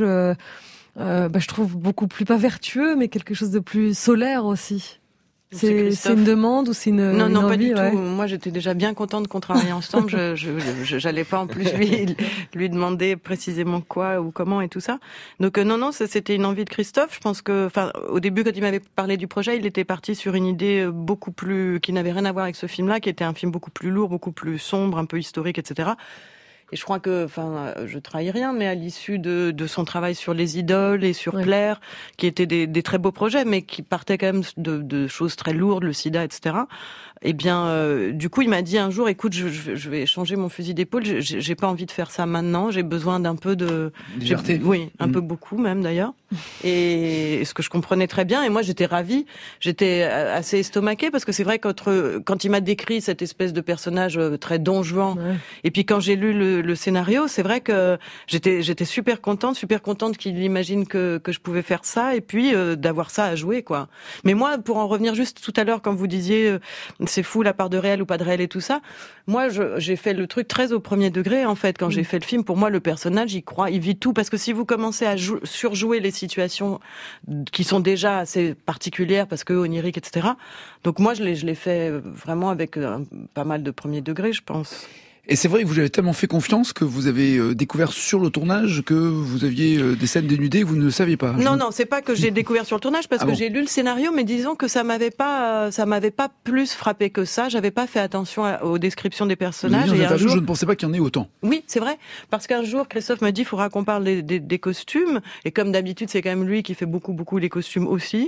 je trouve beaucoup plus pas vertueux, mais quelque chose de plus solaire aussi? C'est une demande ou c'est une Non, pas du tout. Moi, j'étais déjà bien contente qu'on travaille ensemble. J'allais pas en plus lui demander précisément quoi ou comment et tout ça. Donc non, c'était une envie de Christophe. Je pense que, au début, quand il m'avait parlé du projet, il était parti sur une idée beaucoup plus qui n'avait rien à voir avec ce film-là, qui était un film beaucoup plus lourd, beaucoup plus sombre, un peu historique, etc. Et je crois que, je trahis rien, mais à l'issue de son travail sur Les Idoles et sur Claire, qui étaient des très beaux projets, mais qui partaient quand même de choses très lourdes, le sida, etc. Eh bien, du coup, il m'a dit un jour, écoute, je vais changer mon fusil d'épaule. J'ai pas envie de faire ça maintenant. J'ai besoin d'un peu de légèreté. Oui, un peu beaucoup même d'ailleurs. Et ce que je comprenais très bien. Et moi, j'étais ravie. J'étais assez estomaquée parce que c'est vrai quand il m'a décrit cette espèce de personnage très Don Juan, et puis quand j'ai lu le scénario, c'est vrai que j'étais super contente qu'il imagine que je pouvais faire ça et puis d'avoir ça à jouer, quoi. Mais moi, pour en revenir juste tout à l'heure, quand vous disiez c'est fou la part de réel ou pas de réel et tout ça, moi j'ai fait le truc très au premier degré en fait. Quand j'ai fait le film, pour moi le personnage il vit tout, parce que si vous commencez à surjouer les situations qui sont déjà assez particulières parce que oniriques, etc. Donc moi je l'ai fait vraiment avec pas mal de premier degré, je pense. Et c'est vrai que vous avez tellement fait confiance que vous avez découvert sur le tournage que vous aviez des scènes dénudées que vous ne le saviez pas. Non, c'est pas que j'ai découvert sur le tournage parce que j'ai lu le scénario, mais disons que ça m'avait pas plus frappé que ça. J'avais pas fait attention aux descriptions des personnages. Et un jour, je ne pensais pas qu'il y en ait autant. Oui, c'est vrai. Parce qu'un jour, Christophe m'a dit, il faudra qu'on parle des costumes. Et comme d'habitude, c'est quand même lui qui fait beaucoup les costumes aussi.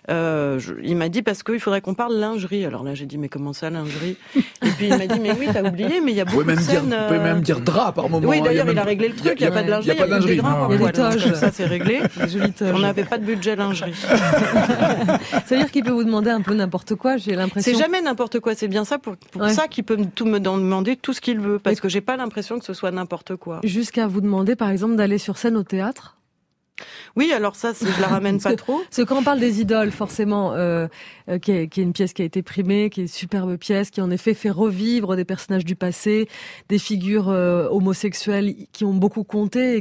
Il m'a dit, parce qu'il faudrait qu'on parle lingerie. Alors là, j'ai dit, mais comment ça, lingerie? Et puis il m'a dit, mais oui, t'as oublié, mais il y a beaucoup de scènes... Vous pouvez même dire drap par moment. Oui, d'ailleurs, il a réglé le truc. Il n'y a pas de lingerie. Il y a pas des draps. Il y a des toges. Ça, c'est réglé. On n'avait pas de budget lingerie. C'est-à-dire qu'il peut vous demander un peu n'importe quoi, j'ai l'impression. C'est jamais n'importe quoi. C'est bien ça pour ça qu'il peut tout me demander tout ce qu'il veut. Parce que j'ai pas l'impression que ce soit n'importe quoi. Jusqu'à vous demander, par exemple, d'aller sur scène au théâtre? Oui, alors ça, je la ramène pas trop. Parce que quand on parle des idoles, forcément, qui est une pièce qui a été primée, qui est une superbe pièce, qui en effet fait revivre des personnages du passé, des figures homosexuelles qui ont beaucoup compté et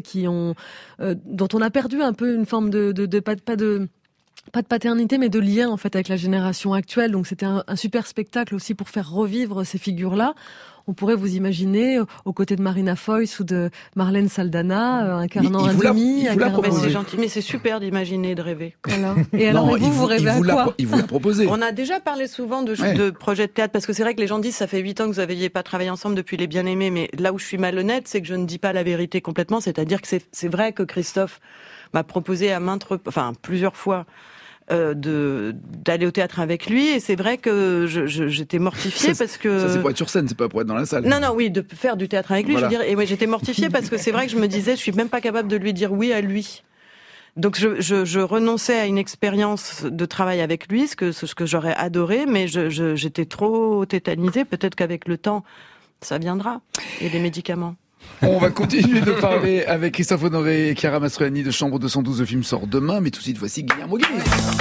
dont on a perdu un peu une forme pas de paternité, mais de lien en fait avec la génération actuelle. Donc c'était un super spectacle aussi pour faire revivre ces figures-là. On pourrait vous imaginer aux côtés de Marina Foïs ou de Marlène Saldana, incarnant un demi. C'est gentil, mais c'est super d'imaginer, de rêver. Voilà. Et alors, vous rêvez à quoi? Il vous l'a proposé. On a déjà parlé souvent de projets de théâtre, parce que c'est vrai que les gens disent, ça fait 8 ans que vous n'aviez pas travaillé ensemble depuis Les Bien-Aimés, mais là où je suis malhonnête, c'est que je ne dis pas la vérité complètement, c'est-à-dire que c'est vrai que Christophe m'a proposé plusieurs fois d'aller au théâtre avec lui, et c'est vrai que j'étais mortifiée parce que... Ça, c'est pour être sur scène, c'est pas pour être dans la salle. Non, oui, de faire du théâtre avec lui, voilà. Je veux dire, et moi j'étais mortifiée parce que c'est vrai que je me disais, je suis même pas capable de lui dire oui à lui. Donc je renonçais à une expérience de travail avec lui, ce que j'aurais adoré, mais j'étais trop tétanisée, peut-être qu'avec le temps, ça viendra, et les médicaments. On va continuer de parler avec Christophe Honoré et Chiara Mastroianni de Chambre 212. Le film sort demain, mais tout de suite, voici Guillermo Guise.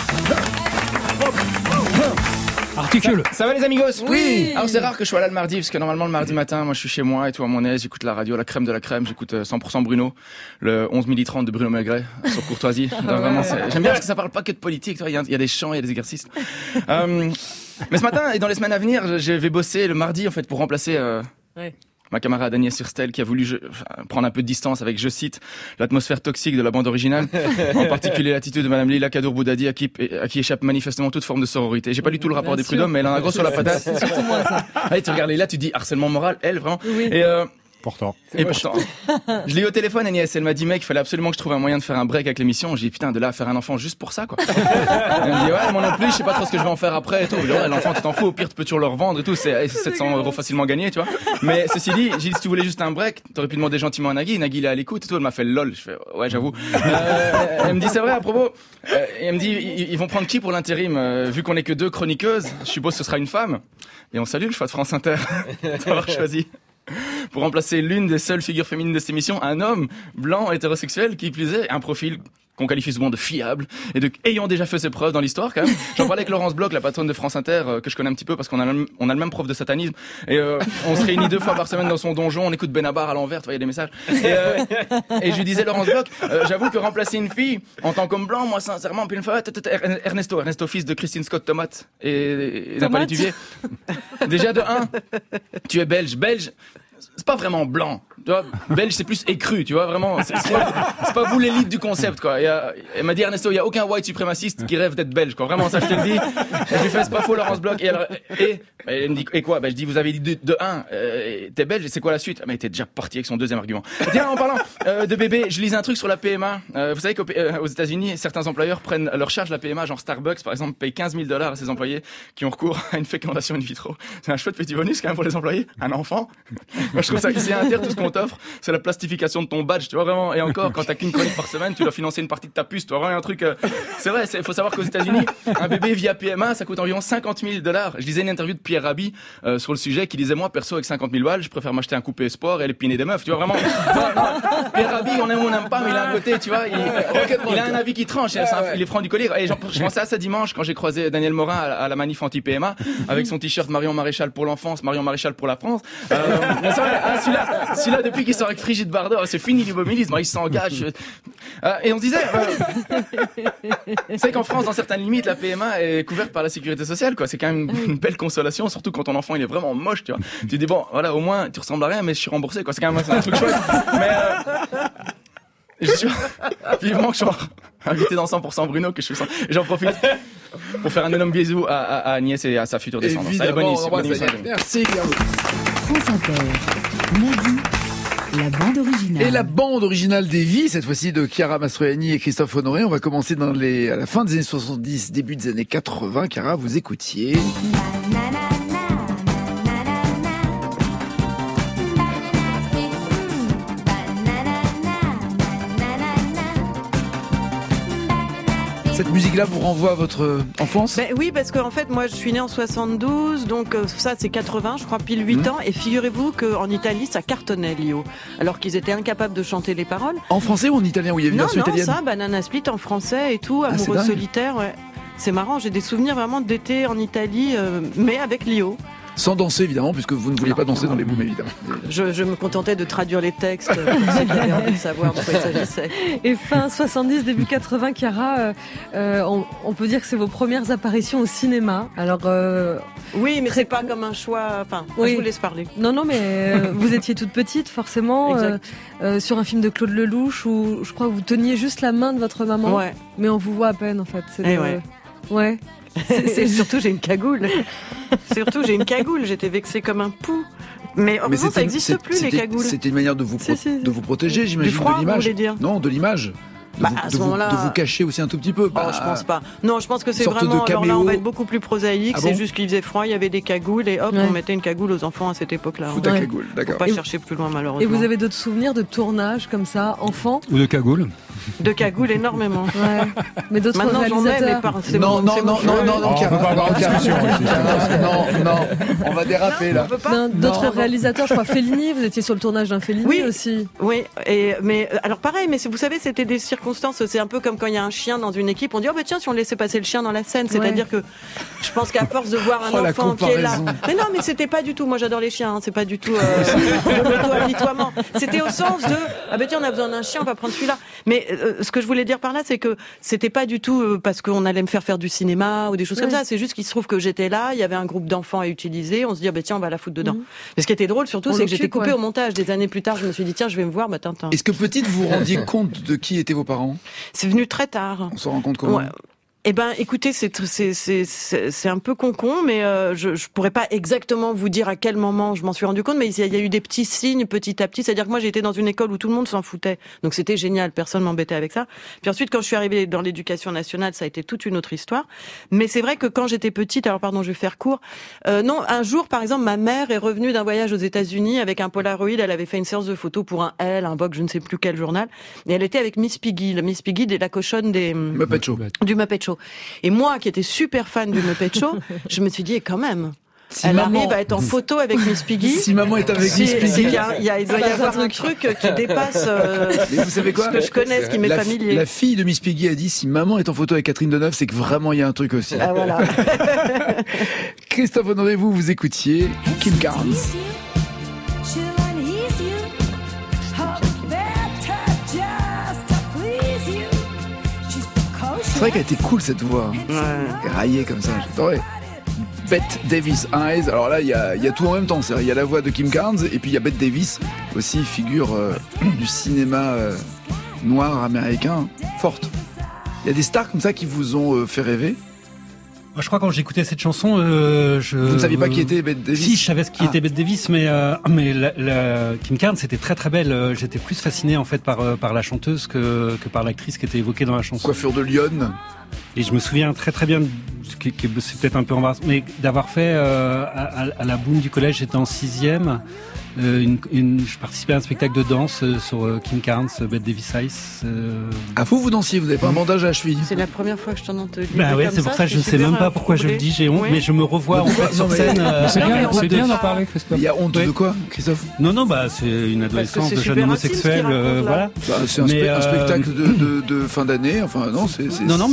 Articule. Ça va les amigos? Oui. Alors c'est rare que je sois là le mardi, parce que normalement le mardi matin, moi je suis chez moi et tout à mon aise, j'écoute la radio, la crème de la crème, j'écoute 100% Bruno, le 11h30 de Bruno Maigret sur Courtoisie. Vraiment, j'aime bien parce que ça parle pas que de politique, il y a des chants, il y a des exercices. Mais ce matin et dans les semaines à venir, je vais bosser le mardi en fait pour remplacer ma camarade Agnès Surstel qui a voulu prendre un peu de distance avec, je cite, l'atmosphère toxique de la bande originale, en particulier l'attitude de Madame Lila Kadour-Boudadi à qui échappe manifestement toute forme de sororité. J'ai pas du tout le rapport des prud'hommes, mais elle en a gros sur la patate. C'est surtout moi ça. Allez, tu regardes Lila, tu dis harcèlement moral, elle vraiment. Oui. Pourtant, je l'ai eu au téléphone, Agnès, elle m'a dit, mec, il fallait absolument que je trouve un moyen de faire un break avec l'émission. J'ai dit, putain, de là à faire un enfant juste pour ça, quoi. Elle me dit, ouais, moi non plus, je sais pas trop ce que je vais en faire après et tout. L'enfant, tu t'en fous, au pire, tu peux toujours le revendre et tout, c'est 700 € facilement gagnés, tu vois. Mais ceci dit, j'ai dit, si tu voulais juste un break, t'aurais pu demander gentiment à Nagui. Nagui, il est à l'écoute et tout, elle m'a fait le lol. Je fais, ouais, j'avoue. Elle me dit, c'est vrai, à propos. Et elle me dit, ils vont prendre qui pour l'intérim? Vu qu'on est que 2 chroniqueuses, je suppose que ce sera une femme. Et on salue le choix de France Inter d'avoir choisi pour remplacer l'une des seules figures féminines de cette émission, un homme blanc hétérosexuel qui plus est un profil qu'on qualifie souvent de fiable et ayant déjà fait ses preuves dans l'histoire quand même. J'en parlais avec Laurence Bloch, la patronne de France Inter, que je connais un petit peu parce qu'on a le même prof de satanisme, et on se réunit 2 fois par semaine dans son donjon, on écoute Benabar à l'envers, tu vois, il y a des messages, et je lui disais, Laurence Bloch, j'avoue que remplacer une fille en tant qu'homme blanc, moi sincèrement, puis une fois, Ernesto, fils de Christine Scott Thomas et Nathalie Duvier, déjà de 1, tu es belge, c'est pas vraiment blanc. Tu vois, belge, c'est plus écru, tu vois, vraiment. C'est pas vous l'élite du concept, quoi. Elle m'a dit, Ernesto, il y a aucun white suprémaciste qui rêve d'être belge, quoi. Vraiment, ça, je te le dis. Je lui fais, c'est pas faux, Laurence Bloch. Et elle me dit, et quoi? Je dis, vous avez dit de 1, t'es belge, et c'est quoi la suite? Mais elle était déjà partie avec son deuxième argument. Tiens, en parlant de bébé, je lisais un truc sur la PMA. Vous savez qu'aux États-Unis, certains employeurs prennent leur charge la PMA, genre Starbucks, par exemple, paye $15 000 à ses employés qui ont recours à une fécondation in vitro. C'est un chouette petit bonus, quand même, pour les employés. Un enfant. Moi, je trouve ça, ici à Inter, tout ce qu'on t'offre, c'est la plastification de ton badge, tu vois, vraiment. Et encore, quand t'as qu'une chronique par semaine, tu dois financer une partie de ta puce, tu vois, vraiment un truc, c'est vrai, faut savoir qu'aux États-Unis, un bébé via PMA, ça coûte environ $50 000. Je lisais une interview de Pierre Rabhi, sur le sujet, qui disait, moi, perso, avec 50 000 balles, je préfère m'acheter un coupé sport et aller piner des meufs, tu vois, vraiment. Pierre Rabhi, on aime ou on n'aime pas, mais il a un côté, tu vois, il a un avis qui tranche, il est franc du collier. Et je pensais à ça dimanche, quand j'ai croisé Daniel Morin à la manif anti-PMA, avec son t-shirt Marion Maréchal pour l'enfance, Marion Maréchal pour la France. C'est celui-là, depuis qu'il sort avec Brigitte Bardot, c'est fini l'immobilisme, il s'engage. Et on se disait, c'est qu'en France, dans certaines limites, la PMA est couverte par la sécurité sociale, quoi. C'est quand même une belle consolation, surtout quand ton enfant il est vraiment moche, tu vois. Tu dis bon, voilà, au moins tu ressembles à rien, mais je suis remboursé, quoi. C'est quand même un truc chouette. Mais vivement que je sois invité dans 100% Bruno, que je suis j'en profite pour faire un énorme bisou à Agnès et à sa future descendance. Allez, bonne émission. Merci. France Inter, Nagui, la bande originale. Et la bande originale des vies, cette fois-ci de Chiara Mastroianni et Christophe Honoré. On va commencer à la fin des années 70, début des années 80. Chiara, vous écoutiez. Cette musique-là vous renvoie à votre enfance ? Oui, parce qu'en fait, moi, je suis née en 72, donc ça, c'est 80, je crois, pile 8 ans. Et figurez-vous qu'en Italie, ça cartonnait, Lio. Alors qu'ils étaient incapables de chanter les paroles. En français ou en italien, où il y avait une version italienne ? Non, ça, Banana Split en français et tout, Amoureux solitaire, ouais. C'est marrant, j'ai des souvenirs vraiment d'été en Italie, mais avec Lio. Sans danser, évidemment, puisque vous ne vouliez pas danser dans les booms, évidemment. Je me contentais de traduire les textes pour ceux qui avaient envie de savoir de quoi il s'agissait. Et fin 70, début 80, Chiara, on peut dire que c'est vos premières apparitions au cinéma. Alors, oui, mais c'est pas comme un choix. Enfin, oui. Je vous laisse parler. Non, mais vous étiez toute petite, forcément, sur un film de Claude Lelouch où je crois que vous teniez juste la main de votre maman. Ouais. Mais on vous voit à peine, en fait. Ouais. C'est surtout j'ai une cagoule. J'étais vexée comme un pou. Mais heureusement ça n'existe plus les cagoules. C'était une manière de vous protéger, j'imagine, du froid, de l'image. Vous voulez dire ? Non, de l'image. De vous cacher aussi un tout petit peu. Je pense pas. Non, je pense que c'est vraiment. Alors là, on va être beaucoup plus prosaïque. C'est juste qu'il faisait froid, il y avait des cagoules et hop, on mettait une cagoule aux enfants à cette époque-là. Foutre à cagoule, d'accord. Faut pas chercher plus loin, malheureusement. Et vous avez d'autres souvenirs de tournage comme ça, enfant ? Ou de cagoule ? De cagoule énormément. Ouais. Mais d'autres réalisateurs. Non, on va déraper là. D'autres réalisateurs, je crois Fellini, vous étiez sur le tournage d'un Fellini aussi. Oui, mais alors pareil, mais vous savez, c'était des circonstances, c'est un peu comme quand il y a un chien dans une équipe, on dit tiens, si on laissait passer le chien dans la scène, c'est-à-dire que je pense qu'à force de voir un enfant qui est là. Mais non, mais c'était pas du tout, moi j'adore les chiens, c'est pas du tout de l'auto-apitoiement. C'était au sens de tiens, on a besoin d'un chien, on va prendre celui-là. Mais ce que je voulais dire par là, c'est que c'était pas du tout parce qu'on allait me faire du cinéma ou des choses comme ça, c'est juste qu'il se trouve que j'étais là, il y avait un groupe d'enfants à utiliser, on se dit tiens, on va la foutre dedans. Mais ce qui était drôle surtout, c'est que j'étais coupée au montage. Des années plus tard, je me suis dit tiens, je vais me voir Tintin. Est-ce que petite vous rendiez compte de qui étaient vos parents ? C'est venu très tard. On s'en rend compte comment ? Eh ben, écoutez, c'est un peu con, mais je pourrais pas exactement vous dire à quel moment je m'en suis rendu compte, mais il y a eu des petits signes petit à petit. C'est-à-dire que moi, j'ai été dans une école où tout le monde s'en foutait, donc c'était génial, personne m'embêtait avec ça. Puis ensuite, quand je suis arrivée dans l'éducation nationale, ça a été toute une autre histoire. Mais c'est vrai que quand j'étais petite, alors pardon, je vais faire court. Un jour, par exemple, ma mère est revenue d'un voyage aux États-Unis avec un Polaroid. Elle avait fait une séance de photos pour un Vogue, je ne sais plus quel journal, et elle était avec Miss Piggy. La Miss Piggy, la cochonne du Muppet Show. Et moi, qui étais super fan du Muppet Show, je me suis dit, quand même, elle arrive à être en photo avec Miss Piggy. Si maman est avec Miss Piggy, il doit y avoir un truc qui dépasse vous savez quoi, ce que je connais, ce qui m'est familier. La fille de Miss Piggy a dit, si maman est en photo avec Catherine Deneuve, c'est que vraiment il y a un truc aussi. Ah, voilà. Christophe Honoré, vous écoutiez Kim Carnes. C'est vrai qu'elle était cool cette voix, raillée comme ça, j'adorais. Bette Davis Eyes, alors là il y a tout en même temps, il y a la voix de Kim Carnes et puis il y a Bette Davis, aussi figure du cinéma noir américain, forte. Il y a des stars comme ça qui vous ont fait rêver. Moi, je crois que quand j'écoutais cette chanson, Vous ne saviez pas qui était Bette Davis ? Si, je savais qui était Bette Davis, mais Kim Carnes, c'était très très belle. J'étais plus fasciné en fait par la chanteuse que par l'actrice qui était évoquée dans la chanson. Coiffure de lionne. Et je me souviens très très bien, c'est peut-être un peu embarrassant, mais d'avoir fait à la boum du collège, j'étais en 6e. Je participais à un spectacle de danse sur Kim Carnes, Bette Davis Eyes. Ah, vous dansiez, vous n'avez pas un bandage à la cheville ? C'est la première fois que je t'en entends. Bah ouais, c'est pour ça que je ne sais même pas pourquoi je le dis, j'ai honte, mais je me revois en fait sur scène. C'est bien d'en parler, Christophe. Il y a honte de quoi, Christophe ? Non, c'est une adolescence de jeune homosexuel, voilà. C'est un spectacle de fin d'année, enfin non, c'est. Non, mais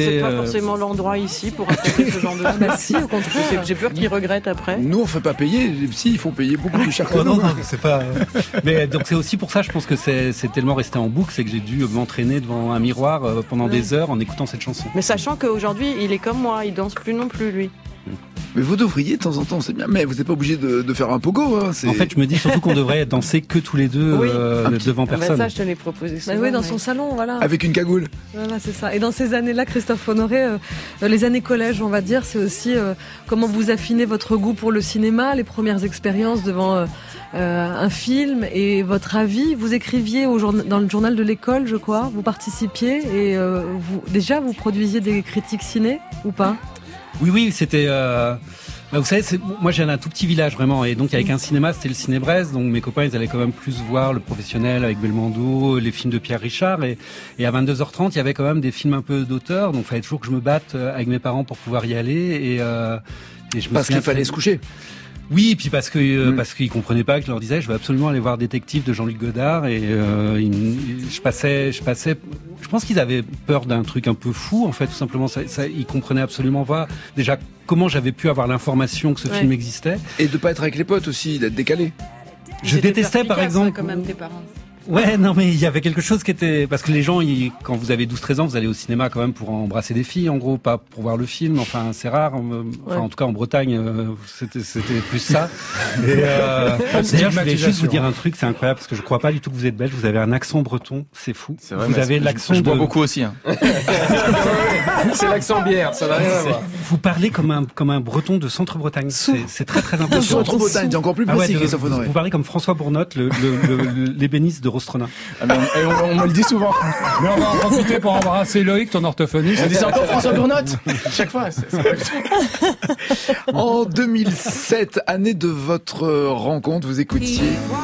c'est pas forcément l'endroit ici pour raconter ce genre de choses. Bah si, au contraire. J'ai peur qu'ils regrettent après. Nous, on fait pas payer. Les psys, ils font payer beaucoup plus cher que nous. Non, c'est pas. Mais donc c'est aussi pour ça, je pense que c'est tellement resté en boucle, c'est que j'ai dû m'entraîner devant un miroir pendant des heures en écoutant cette chanson. Mais sachant qu'aujourd'hui, il est comme moi, il danse plus non plus, lui. Mais vous devriez de temps en temps, c'est bien. Mais vous n'êtes pas obligé de faire un pogo. Hein, en fait, je me dis surtout qu'on devrait danser que tous les deux devant personne. Ça, je te l'ai proposé. Souvent, oui, dans son salon, voilà. Avec une cagoule. Voilà, c'est ça. Et dans ces années-là, Christophe Honoré, les années collège, on va dire, c'est aussi comment vous affinez votre goût pour le cinéma, les premières expériences devant un film et votre avis. Vous écriviez dans le journal de l'école, je crois. Vous participiez et vous produisiez des critiques ciné ou pas? Oui, c'était. Vous savez, moi j'ai un tout petit village vraiment, et donc avec un cinéma, c'était le Ciné-Brest, donc mes copains ils allaient quand même plus voir le professionnel avec Belmondo, les films de Pierre Richard, et à 22h30 il y avait quand même des films un peu d'auteur, donc il fallait toujours que je me batte avec mes parents pour pouvoir y aller, et je me parce qu'il fallait se coucher. Oui, et puis parce qu'ils comprenaient pas que je leur disais je veux absolument aller voir Détective de Jean-Luc Godard, et je passais. Je pense qu'ils avaient peur d'un truc un peu fou, en fait, tout simplement. Ils comprenaient absolument pas déjà comment j'avais pu avoir l'information que ce film existait. Et de pas être avec les potes aussi, d'être décalé. Je détestais, par exemple. Quand même tes parents. Ouais, non, mais il y avait quelque chose qui était... Parce que les gens, quand vous avez 12-13 ans, vous allez au cinéma quand même pour embrasser des filles, en gros, pas pour voir le film. Enfin, c'est rare. En tout cas, en Bretagne, c'était plus ça. Et d'ailleurs, je voulais juste vous dire un truc, c'est incroyable, parce que je crois pas du tout que vous êtes belge. Vous avez un accent breton, c'est fou. C'est vrai, vous avez l'accent je bois beaucoup aussi. Hein. C'est l'accent bière, ça n'a rien à voir. Vous parlez comme un breton de Centre-Bretagne. C'est très très important. De Centre-Bretagne, c'est encore plus précis, Christophe Honoré. Vous parlez comme François Bournotte, l'ébéniste de Rostrona. On me le dit souvent. Mais on va en profiter pour embrasser Loïc, ton orthophoniste. Je dis encore François Bournotte. Chaque fois. En 2007, année de votre rencontre, vous écoutiez.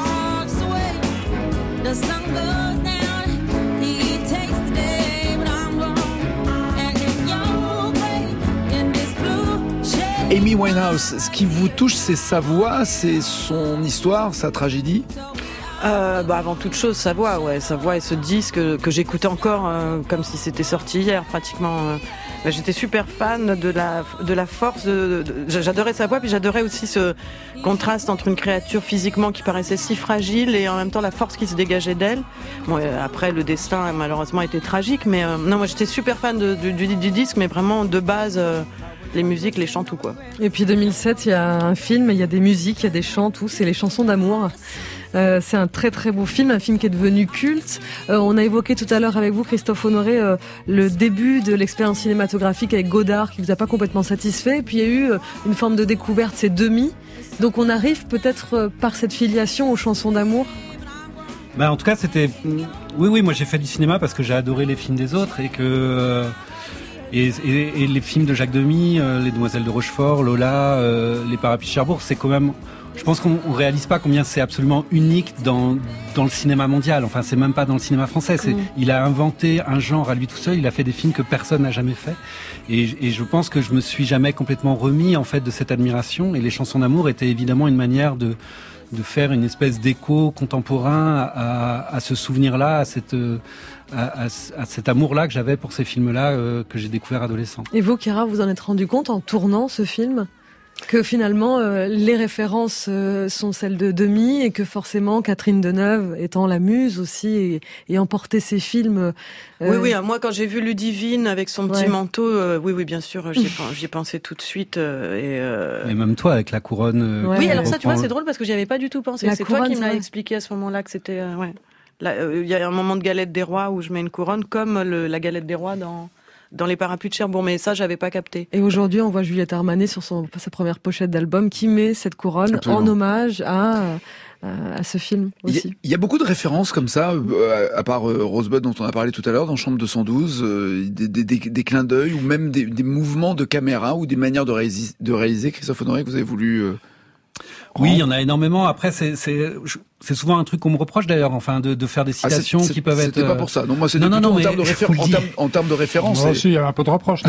Amy Winehouse, ce qui vous touche, c'est sa voix, c'est son histoire, sa tragédie? Avant toute chose, sa voix et ce disque que j'écoutais encore comme si c'était sorti hier pratiquement. J'étais super fan de la force. J'adorais sa voix, puis j'adorais aussi ce contraste entre une créature physiquement qui paraissait si fragile et en même temps la force qui se dégageait d'elle. Bon, après le destin malheureusement était tragique, mais non, moi j'étais super fan du disque, mais vraiment de base. Les musiques, les chants, tout quoi. Et puis 2007, il y a un film, il y a des musiques, il y a des chants, tout. C'est les chansons d'amour. C'est un très très beau film, un film qui est devenu culte. On a évoqué tout à l'heure avec vous, Christophe Honoré, le début de l'expérience cinématographique avec Godard qui vous a pas complètement satisfait. Et puis il y a eu une forme de découverte, c'est Demi. Donc on arrive peut-être par cette filiation aux chansons d'amour. En tout cas, c'était... Oui, moi j'ai fait du cinéma parce que j'ai adoré les films des autres et que... Et les films de Jacques Demy, Les Demoiselles de Rochefort, Lola, Les Parapluies de Cherbourg, c'est quand même... Je pense qu'on réalise pas combien c'est absolument unique dans le cinéma mondial. Enfin, c'est même pas dans le cinéma français. Il a inventé un genre à lui tout seul. Il a fait des films que personne n'a jamais fait. Et je pense que je me suis jamais complètement remis, en fait, de cette admiration. Et les chansons d'amour étaient évidemment une manière de faire une espèce d'écho contemporain à ce souvenir-là, à cet amour-là que j'avais pour ces films-là que j'ai découvert adolescent. Et vous, Chiara, vous en êtes rendu compte en tournant ce film que finalement les références sont celles de Demy et que forcément Catherine Deneuve étant la muse aussi et emporter ses films. Oui, moi quand j'ai vu Ludivine avec son petit manteau, oui, bien sûr, j'y ai pensé tout de suite. Et même toi avec la couronne. Oui, alors ça, tu vois, c'est drôle parce que j'y avais pas du tout pensé. C'est toi qui m'as expliqué à ce moment-là que c'était. Il y a un moment de galette des rois où je mets une couronne comme la galette des rois dans les Parapluies de Cherbourg, mais ça, j'avais pas capté. Et aujourd'hui, on voit Juliette Armanet sur sa première pochette d'album qui met cette couronne en hommage à ce film aussi. Il y a beaucoup de références comme ça, à part Rosebud dont on a parlé tout à l'heure, dans Chambre 212, des clins d'œil ou même des mouvements de caméra ou des manières de réaliser, Christophe Honoré, que vous avez voulu Oui, il y en a énormément. Après, c'est souvent un truc qu'on me reproche d'ailleurs, enfin, de faire des citations qui peuvent être. C'était pas pour ça. Non, moi, c'était plutôt en termes de référence. Moi aussi, il y avait un peu de reproche.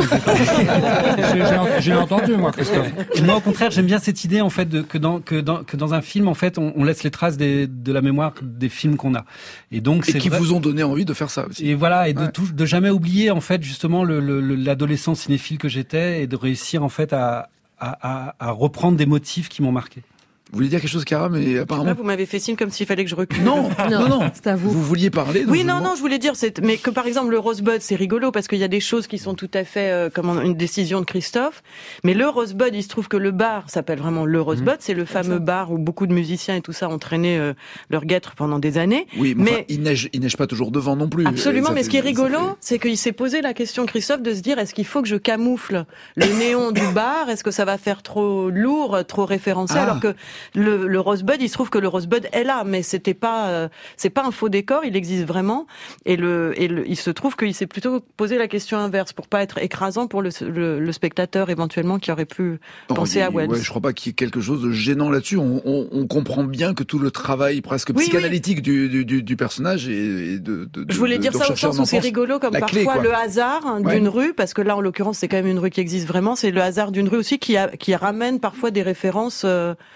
J'ai entendu, moi, Christophe. Et moi, au contraire, j'aime bien cette idée, en fait, que dans un film, en fait, on laisse les traces de la mémoire des films qu'on a. Et donc, qui vous ont donné envie de faire ça aussi. Et voilà, et de jamais oublier, en fait, justement, l'adolescent cinéphile que j'étais et de réussir, en fait, à reprendre des motifs qui m'ont marqué. Vous voulez dire quelque chose, Cara, mais apparemment. Là, vous m'avez fait signe comme s'il fallait que je recule. Non, c'est à vous. Vous vouliez parler. Oui, non, je voulais dire, mais que par exemple le Rosebud, c'est rigolo parce qu'il y a des choses qui sont tout à fait comme une décision de Christophe. Mais le Rosebud, il se trouve que le bar s'appelle vraiment le Rosebud, c'est le fameux bar où beaucoup de musiciens et tout ça ont traîné leur guêtre pendant des années. Oui, mais il neige pas toujours devant non plus. Absolument, mais ce qui est rigolo, c'est qu'il s'est posé la question, Christophe, de se dire est-ce qu'il faut que je camoufle le néon du bar, est-ce que ça va faire trop lourd, trop référencé, alors que le Rosebud, il se trouve que le Rosebud est là, mais c'est pas un faux décor, il existe vraiment. Et il se trouve qu'il s'est plutôt posé la question inverse pour pas être écrasant pour le spectateur éventuellement qui aurait pu penser à Wells. Ouais, je crois pas qu'il y ait quelque chose de gênant là-dessus. On comprend bien que tout le travail presque psychanalytique du personnage et de je voulais dire ça au sens où c'est rigolo comme parfois le hasard d'une rue, parce que là en l'occurrence c'est quand même une rue qui existe vraiment. C'est le hasard d'une rue aussi qui ramène parfois des références.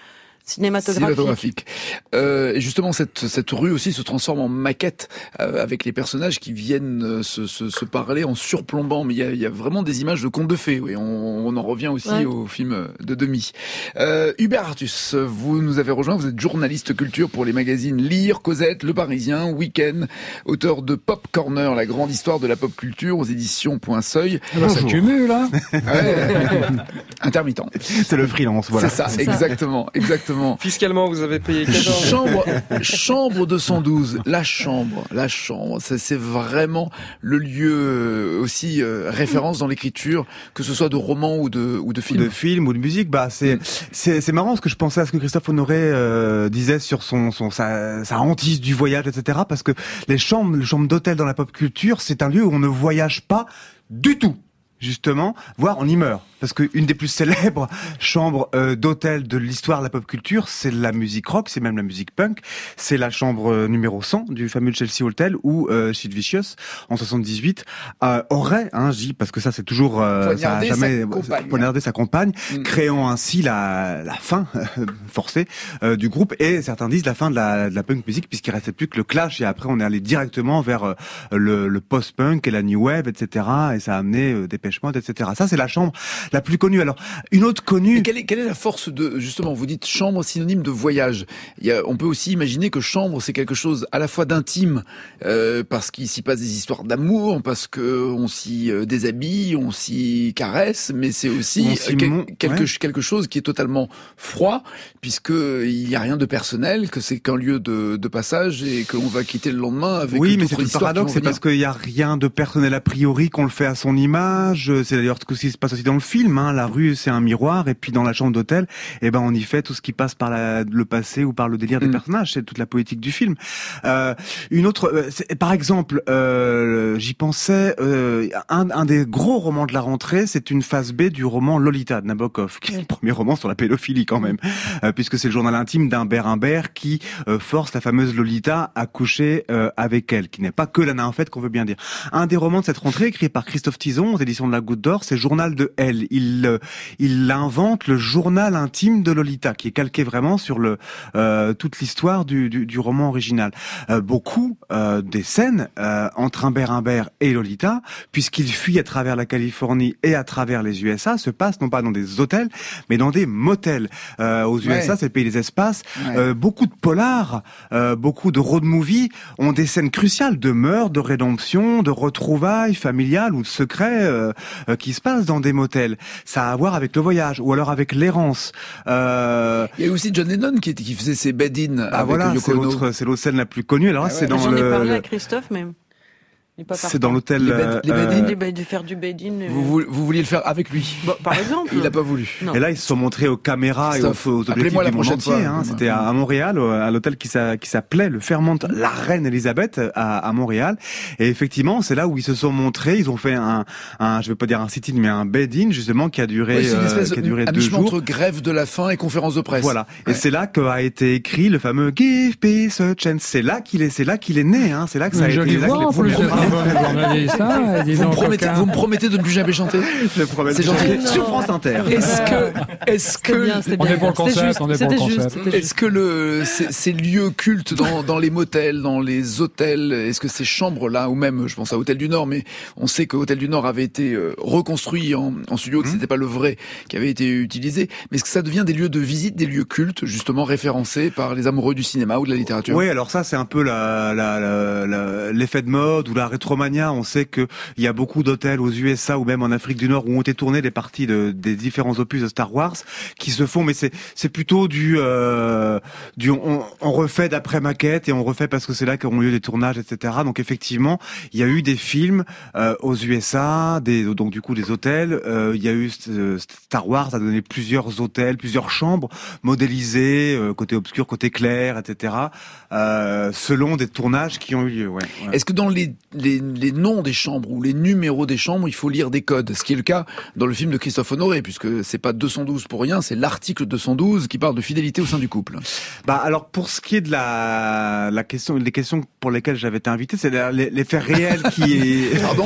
Cinématographique. Et justement, cette rue aussi se transforme en maquette avec les personnages qui viennent se parler en surplombant. Mais il y a vraiment des images de contes de fées. Oui, on en revient aussi au film de Demy. Hubert Artus, vous nous avez rejoint. Vous êtes journaliste culture pour les magazines Lire, Cosette, Le Parisien, Week-end, auteur de Pop Corner, la grande histoire de la pop culture aux éditions Point Seuil. Ça cumule, hein. Intermittent. C'est le freelance, voilà. C'est ça, exactement. Fiscalement, vous avez payé 14 Chambre 212, la chambre. C'est vraiment le lieu aussi référence dans l'écriture, que ce soit de romans ou de films. De films ou de musique. C'est marrant parce que je pensais à ce que Christophe Honoré disait sur sa hantise du voyage, etc. Parce que les chambres d'hôtel dans la pop culture, c'est un lieu où on ne voyage pas du tout. Justement, voire on y meurt. Parce que une des plus célèbres chambres d'hôtel de l'histoire de la pop culture, c'est la musique rock, c'est même la musique punk. C'est la chambre numéro 100 du fameux Chelsea Hotel où Sid Vicious, en 78, aurait, je dis parce que ça c'est toujours poignardé sa compagne, créant ainsi la fin forcée du groupe, et certains disent la fin de la punk musique, puisqu'il restait plus que le Clash, et après on est allé directement vers le post-punk et la new wave, etc. Et ça a amené Depeche Mode, etc. Ça c'est la chambre la plus connue. Alors, une autre connue... Et quelle est la force de... Justement, vous dites chambre synonyme de voyage. On peut aussi imaginer que chambre, c'est quelque chose à la fois d'intime, parce qu'il s'y passe des histoires d'amour, parce qu'on s'y déshabille, on s'y caresse, mais c'est aussi quelque chose qui est totalement froid, puisqu'il n'y a rien de personnel, que c'est qu'un lieu de passage et que l'on va quitter le lendemain avec mais c'est tout le paradoxe, c'est parce qu'il n'y a rien de personnel a priori, qu'on le fait à son image. C'est d'ailleurs ce qui se passe aussi dans le film. La rue, c'est un miroir, et puis dans la chambre d'hôtel, on y fait tout ce qui passe par le passé ou par le délire des personnages. C'est toute la poétique du film. Une autre, par exemple, j'y pensais, un des gros romans de la rentrée, c'est une phase B du roman Lolita de Nabokov, qui est le premier roman sur la pédophilie quand même, puisque c'est le journal intime d'Humbert Humbert qui force la fameuse Lolita à coucher avec elle, qui n'est pas que la nymphette qu'on veut bien dire. Un des romans de cette rentrée, écrit par Christophe Tison aux éditions de la Goutte d'Or, c'est Journal de Elle. Il invente le journal intime de Lolita, qui est calqué vraiment sur toute l'histoire du roman original. Beaucoup des scènes entre Humbert et Lolita, puisqu'il fuit à travers la Californie et à travers les USA, se passent non pas dans des hôtels, mais dans des motels. Aux USA, c'est le pays des espaces. Beaucoup de polars, beaucoup de road movie ont des scènes cruciales de meurtre, de rédemption, de retrouvailles familiales ou de secrets qui se passent dans des motels. Ça a à voir avec le voyage, ou alors avec l'errance. Il y a aussi John Lennon qui faisait ses bed-in avec Yoko Ono. C'est l'autre scène la plus connue. Alors là, c'est dans J'en ai parlé à Christophe, mais... C'est dans l'hôtel. De faire du bed-in. Vous vouliez le faire avec lui, par exemple. Il n'a pas voulu. Non. Et là, ils se sont montrés aux caméras et aux objectifs du monde entier. C'était à Montréal, à l'hôtel qui s'appelait le Fairmont La Reine Elisabeth à Montréal. Et effectivement, c'est là où ils se sont montrés. Ils ont fait je vais pas dire un sit-in, mais un bed-in justement qui a duré 2 jours. Entre grève de la faim et conférence de presse. Voilà. Ouais. Et c'est là qu'a été écrit le fameux Give Peace a Chance. C'est là qu'il est né. C'est là que ça a été. Vous me promettez de ne plus jamais chanter? Je promets. C'est gentil. Sur France Inter. Est-ce que on est pour le concept, est-ce que ces lieux cultes dans les motels, dans les hôtels, est-ce que ces chambres-là, ou même, je pense à Hôtel du Nord, mais on sait que Hôtel du Nord avait été reconstruit en studio, que c'était pas le vrai qui avait été utilisé, mais est-ce que ça devient des lieux de visite, des lieux cultes, justement référencés par les amoureux du cinéma ou de la littérature? Oui, alors ça, c'est un peu l'effet de mode ou la rétromania. On sait que il y a beaucoup d'hôtels aux USA ou même en Afrique du Nord où ont été tournées des parties des différents opus de Star Wars qui se font, mais c'est plutôt on refait d'après maquette et on refait parce que c'est là qu'ont lieu des tournages, etc. Donc effectivement, il y a eu des films aux USA, donc du coup des hôtels. Il y a eu Star Wars a donné plusieurs hôtels, plusieurs chambres modélisées, côté obscur, côté clair, etc. Selon des tournages qui ont eu lieu. Ouais. Est-ce que dans les noms des chambres ou les numéros des chambres, il faut lire des codes, ce qui est le cas dans le film de Christophe Honoré, puisque c'est pas 212 pour rien, c'est l'article 212 qui parle de fidélité au sein du couple. Alors pour ce qui est de les questions pour lesquelles j'avais été invité, c'est les faits réels qui est. Pardon.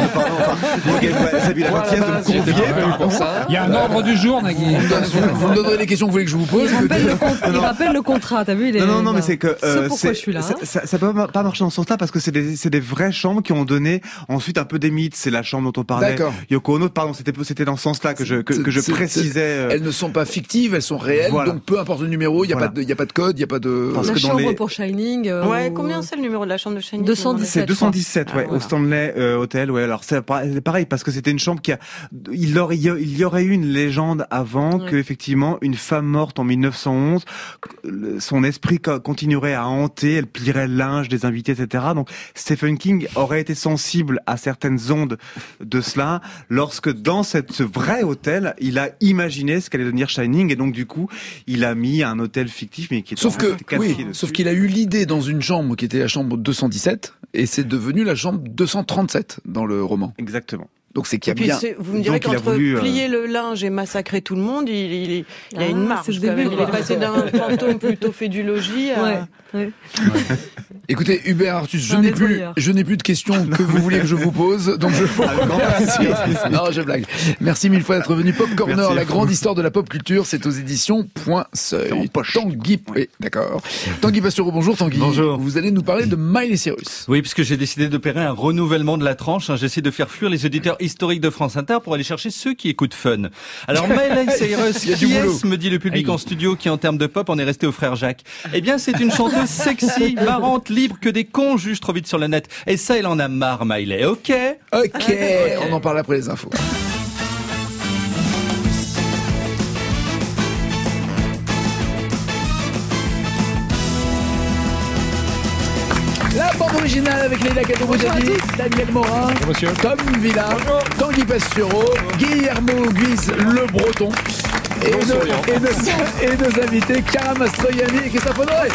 Il y a un ordre du jour, Nagui. Vous me donnerez les questions que vous voulez que je vous pose. Il rappelle le contrat, t'as vu? Non, mais c'est que pourquoi je suis là. Ça peut pas marcher dans ce sens-là parce que c'est des vraies chambres qui ont donné ensuite un peu des mythes. C'est la chambre dont on parlait. D'accord. Yoko Ono, pardon, c'était dans ce sens-là que je précisais. Elles ne sont pas fictives, elles sont réelles. Voilà. Donc peu importe le numéro, il y a pas de code, il y a pas de. Parce la chambre pour Shining. Combien c'est le numéro de la chambre de Shining? 217. C'est 217, ouais, voilà. Au Stanley Hotel, ouais. Alors c'est pareil parce que c'était une chambre il y aurait eu une légende avant que effectivement une femme morte en 1911, son esprit continuerait à hanter, elle plierait le linge des invités, etc. Donc Stephen King aurait été sensible à certaines ondes de cela lorsque dans ce vrai hôtel, il a imaginé ce qu'allait devenir Shining et donc du coup, il a mis un hôtel fictif mais qui est sauf qu'il a eu l'idée dans une chambre qui était la chambre 217 et c'est devenu la chambre 237 dans le roman. Exactement. Donc c'est qu'il y a bien. Vous me direz qu'entre plier le linge et massacrer tout le monde, il y a une marge. Il est passé d'un fantôme plutôt fait du logis à... Ouais. Écoutez, Hubert Artus, je n'ai plus de questions que vous voulez que je vous pose, donc je vous remercie. Non, je blague. Merci mille fois d'être venu. Pop Corner, la grande histoire de la pop culture, c'est aux éditions Point Seuil. Tanguy, oui, d'accord. Tanguy Pastureau, bonjour Tanguy. Bonjour. Vous allez nous parler de Miley Cyrus. Oui, puisque j'ai décidé d'opérer un renouvellement de la tranche. J'essaie de faire fuir les auditeurs historiques de France Inter pour aller chercher ceux qui écoutent Fun. Alors Miley Cyrus, qui est-ce, me dit le public en studio, qui en termes de pop, on est resté au frère Jacques. Eh bien, c'est une chanteuse sexy, marrante, libre, que des cons jugent trop vite sur le net. Et ça, elle en a marre, Miley. Ok, on en parle après les infos. La bande originale avec Leila Kadouboudjadi, Daniel Morin, Tom Villa, Tanguy Pastureau, Guillermo Guise, le Breton, et nos invités Cara Mastroianni et Christophe Honoré.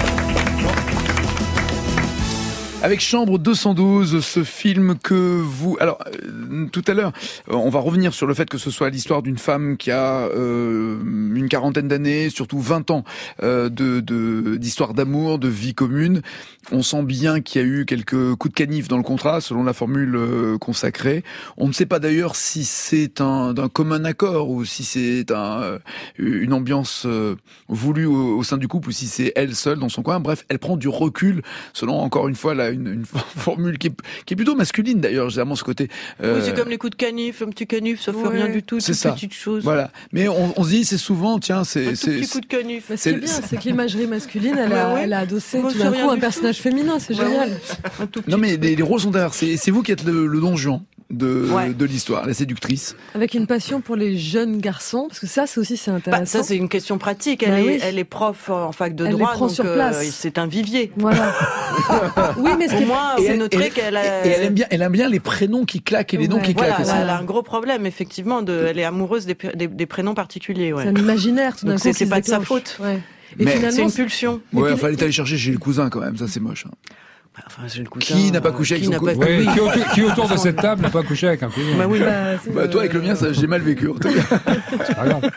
Avec Chambre 212, ce film que vous... Alors, tout à l'heure, on va revenir sur le fait que ce soit l'histoire d'une femme qui a une quarantaine d'années, surtout 20 ans d'histoire d'amour, de vie commune. On sent bien qu'il y a eu quelques coups de canif dans le contrat, selon la formule consacrée. On ne sait pas d'ailleurs si c'est d'un commun accord ou si c'est une ambiance voulue au sein du couple ou si c'est elle seule dans son coin. Bref, elle prend du recul, selon encore une fois une formule qui est plutôt masculine d'ailleurs, généralement ce côté. Oui, c'est comme les coups de canif, un petit canif, ça fait rien du tout, c'est une petite chose. Voilà. Mais on se dit, c'est souvent, tiens, c'est un petit coup de canif. Ce qui est bien, c'est que l'imagerie masculine, elle a adossé tout d'un coup un personnage féminin, c'est génial. Non mais les rôles sont derrière. C'est vous qui êtes le Don Juan. de l'histoire, la séductrice. Avec une passion pour les jeunes garçons, parce que ça, c'est intéressant. Ça, c'est une question pratique. Elle est prof en fac de droit, donc sur place. C'est un vivier. Voilà. Oui, mais au moins, c'est noté qu'elle a... Et elle aime bien les prénoms qui claquent et les noms qui claquent aussi. Elle a un gros problème, effectivement. Elle est amoureuse des prénoms particuliers. Ouais. C'est un imaginaire, tout d'un coup. C'est pas de sa faute. Ouais. Mais c'est une pulsion. Ouais, fallait aller chercher chez le cousin quand même, ça c'est moche. Enfin, j'ai le cousin, qui n'a pas couché avec son cousin? Oui, qui autour de cette table n'a pas couché avec un cousin? Bah oui, toi avec le mien, ça j'ai mal vécu en tout cas. C'est pas grave.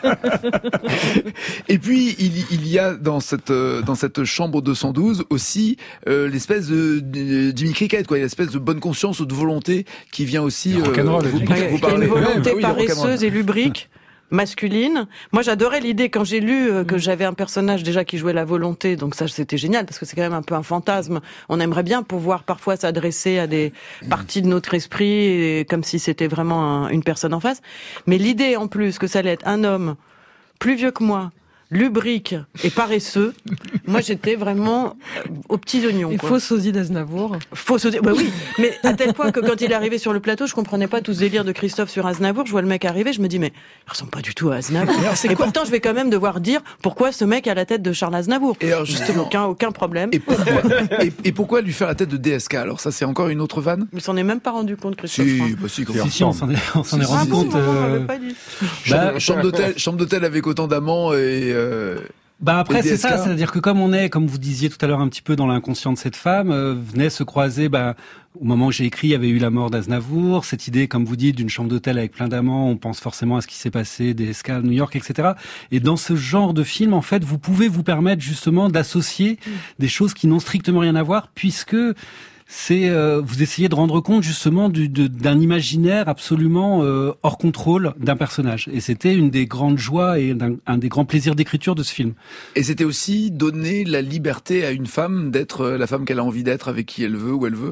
Et puis il y a dans cette chambre 212 aussi l'espèce de Jimmy Cricket, quoi, l'espèce de bonne conscience ou de volonté qui vient aussi vous parler. Une volonté paresseuse et lubrique. Masculine. Moi, j'adorais l'idée quand j'ai lu que j'avais un personnage déjà qui jouait la volonté, donc ça c'était génial parce que c'est quand même un peu un fantasme. On aimerait bien pouvoir parfois s'adresser à des parties de notre esprit comme si c'était vraiment une personne en face. Mais l'idée en plus que ça allait être un homme plus vieux que moi, lubrique et paresseux, moi j'étais vraiment aux petits oignons. Et faux sosie d'Aznavour. Faux sosie, bah oui, mais à tel point que quand il est arrivé sur le plateau, je comprenais pas tout ce délire de Christophe sur Aznavour. Je vois le mec arriver, je me dis mais il ressemble pas du tout à Aznavour. Et pourtant je vais quand même devoir dire pourquoi ce mec a la tête de Charles Aznavour. Et alors justement, aucun problème. Et pourquoi lui faire la tête de DSK? Alors ça c'est encore une autre vanne. Mais s'en est même pas rendu compte, Christophe. Si, on s'en est rendu compte. Pas dit. Chambre d'hôtel avec autant d'amants et après c'est ça, c'est-à-dire que comme vous disiez tout à l'heure un petit peu dans l'inconscient de cette femme, venait se croiser, au moment où j'ai écrit, il y avait eu la mort d'Aznavour, cette idée, comme vous dites, d'une chambre d'hôtel avec plein d'amants, on pense forcément à ce qui s'est passé, DSK, New York, etc. Et dans ce genre de film, en fait, vous pouvez vous permettre justement d'associer des choses qui n'ont strictement rien à voir, puisque vous essayez de rendre compte justement d'un imaginaire absolument hors contrôle d'un personnage. Et c'était une des grandes joies et un des grands plaisirs d'écriture de ce film. Et c'était aussi donner la liberté à une femme d'être la femme qu'elle a envie d'être, avec qui elle veut, où elle veut.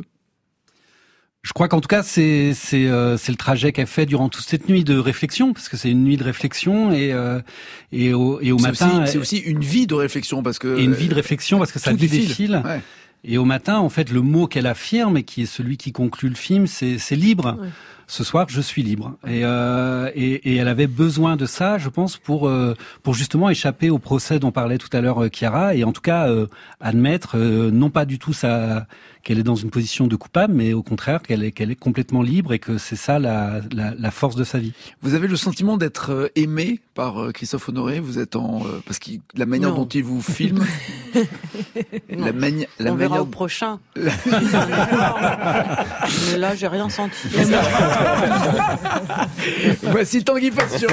Je crois qu'en tout cas, c'est le trajet qu'elle fait durant toute cette nuit de réflexion, parce que c'est une nuit de réflexion et au matin. C'est aussi une vie de réflexion parce que. Et une vie de réflexion parce que ça défile. Ouais. Et au matin, en fait, le mot qu'elle affirme et qui est celui qui conclut le film, c'est libre. Ouais. Ce soir, je suis libre. Et elle avait besoin de ça, je pense, pour justement échapper au procès dont parlait tout à l'heure Chiara, et en tout cas admettre non pas du tout qu'elle est dans une position de coupable, mais au contraire qu'elle est complètement libre et que c'est ça la force de sa vie. Vous avez le sentiment d'être aimé par Christophe Honoré? Vous êtes parce que la manière dont il vous filme, on verra au prochain. Mais là, j'ai rien senti. Voici Tanguy Passion.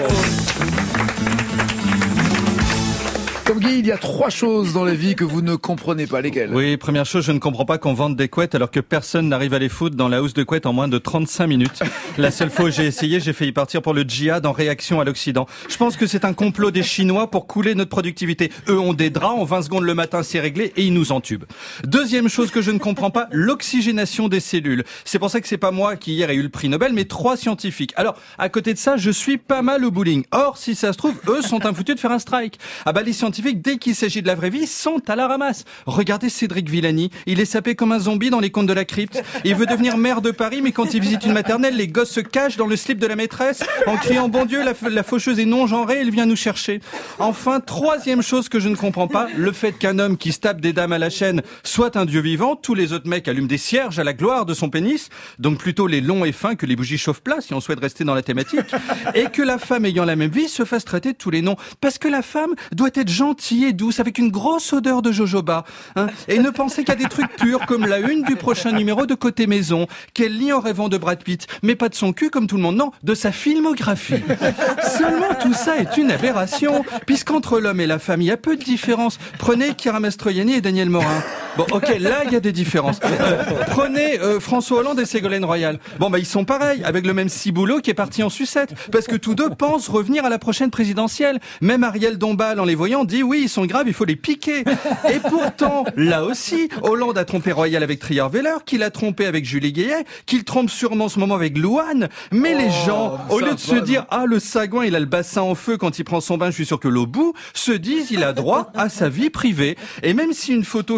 Tanguy, il y a 3 choses dans la vie que vous ne comprenez pas. Lesquelles? Oui, première chose, je ne comprends pas qu'on vende des couettes alors que personne n'arrive à les foutre dans la housse de couettes en moins de 35 minutes. La seule fois où j'ai essayé, j'ai failli partir pour le djihad en réaction à l'Occident. Je pense que c'est un complot des Chinois pour couler notre productivité. Eux ont des draps, en 20 secondes le matin c'est réglé et ils nous entubent. Deuxième chose que je ne comprends pas, l'oxygénation des cellules. C'est pour ça que c'est pas moi qui hier ai eu le prix Nobel, mais 3 scientifiques. Alors, à côté de ça, je suis pas mal au bowling. Or, si ça se trouve, eux sont infoutus de faire un strike. Ah bah les scientifiques, dès qu'il s'agit de la vraie vie, sont à la ramasse. Regardez Cédric Villani, il est sapé comme un zombie dans les contes de la crypte. Il veut devenir maire de Paris, mais quand il visite une maternelle, les gosses se cachent dans le slip de la maîtresse en criant « Bon Dieu, la faucheuse est non genrée, elle vient nous chercher ». Enfin, troisième chose que je ne comprends pas, le fait qu'un homme qui se tape des dames à la chaîne soit un dieu vivant, tous les autres mecs allument des cierges à la gloire de son pénis, donc plutôt les longs et fins que les bougies chauffe-plat si on souhaite rester dans la thématique, et que la femme ayant la même vie se fasse traiter de tous les noms. Parce que la femme doit être gentille et douce, avec une grosse odeur de jojoba, hein, et ne penser qu'à des trucs purs comme la une du prochain numéro de Côté Maison, qu'elle lit en rêvant de Brad Pitt, mais pas de son cul comme tout le monde, non, de sa filmographie. Seulement tout ça est une aberration, puisqu'entre l'homme et la femme, il y a peu de différence. Prenez Chiara Mastroianni et Daniel Morin. Bon, ok, là, il y a des différences. Prenez François Hollande et Ségolène Royal. Bon, bah, ils sont pareils, avec le même ciboulot qui est parti en sucette, parce que tous deux pensent revenir à la prochaine présidentielle. Même Ariel Dombal, en les voyant, dit oui, ils sont graves, il faut les piquer. Et pourtant, là aussi, Hollande a trompé Royal avec Trier-Weller, qu'il a trompé avec Julie Gayet, qu'il trompe sûrement en ce moment avec Louane. Mais les gens, au lieu de se dire, ah, le sagouin, il a le bassin en feu quand il prend son bain, je suis sûr que l'eau bout, se disent, il a droit à sa vie privée. Et même si une photo fuitée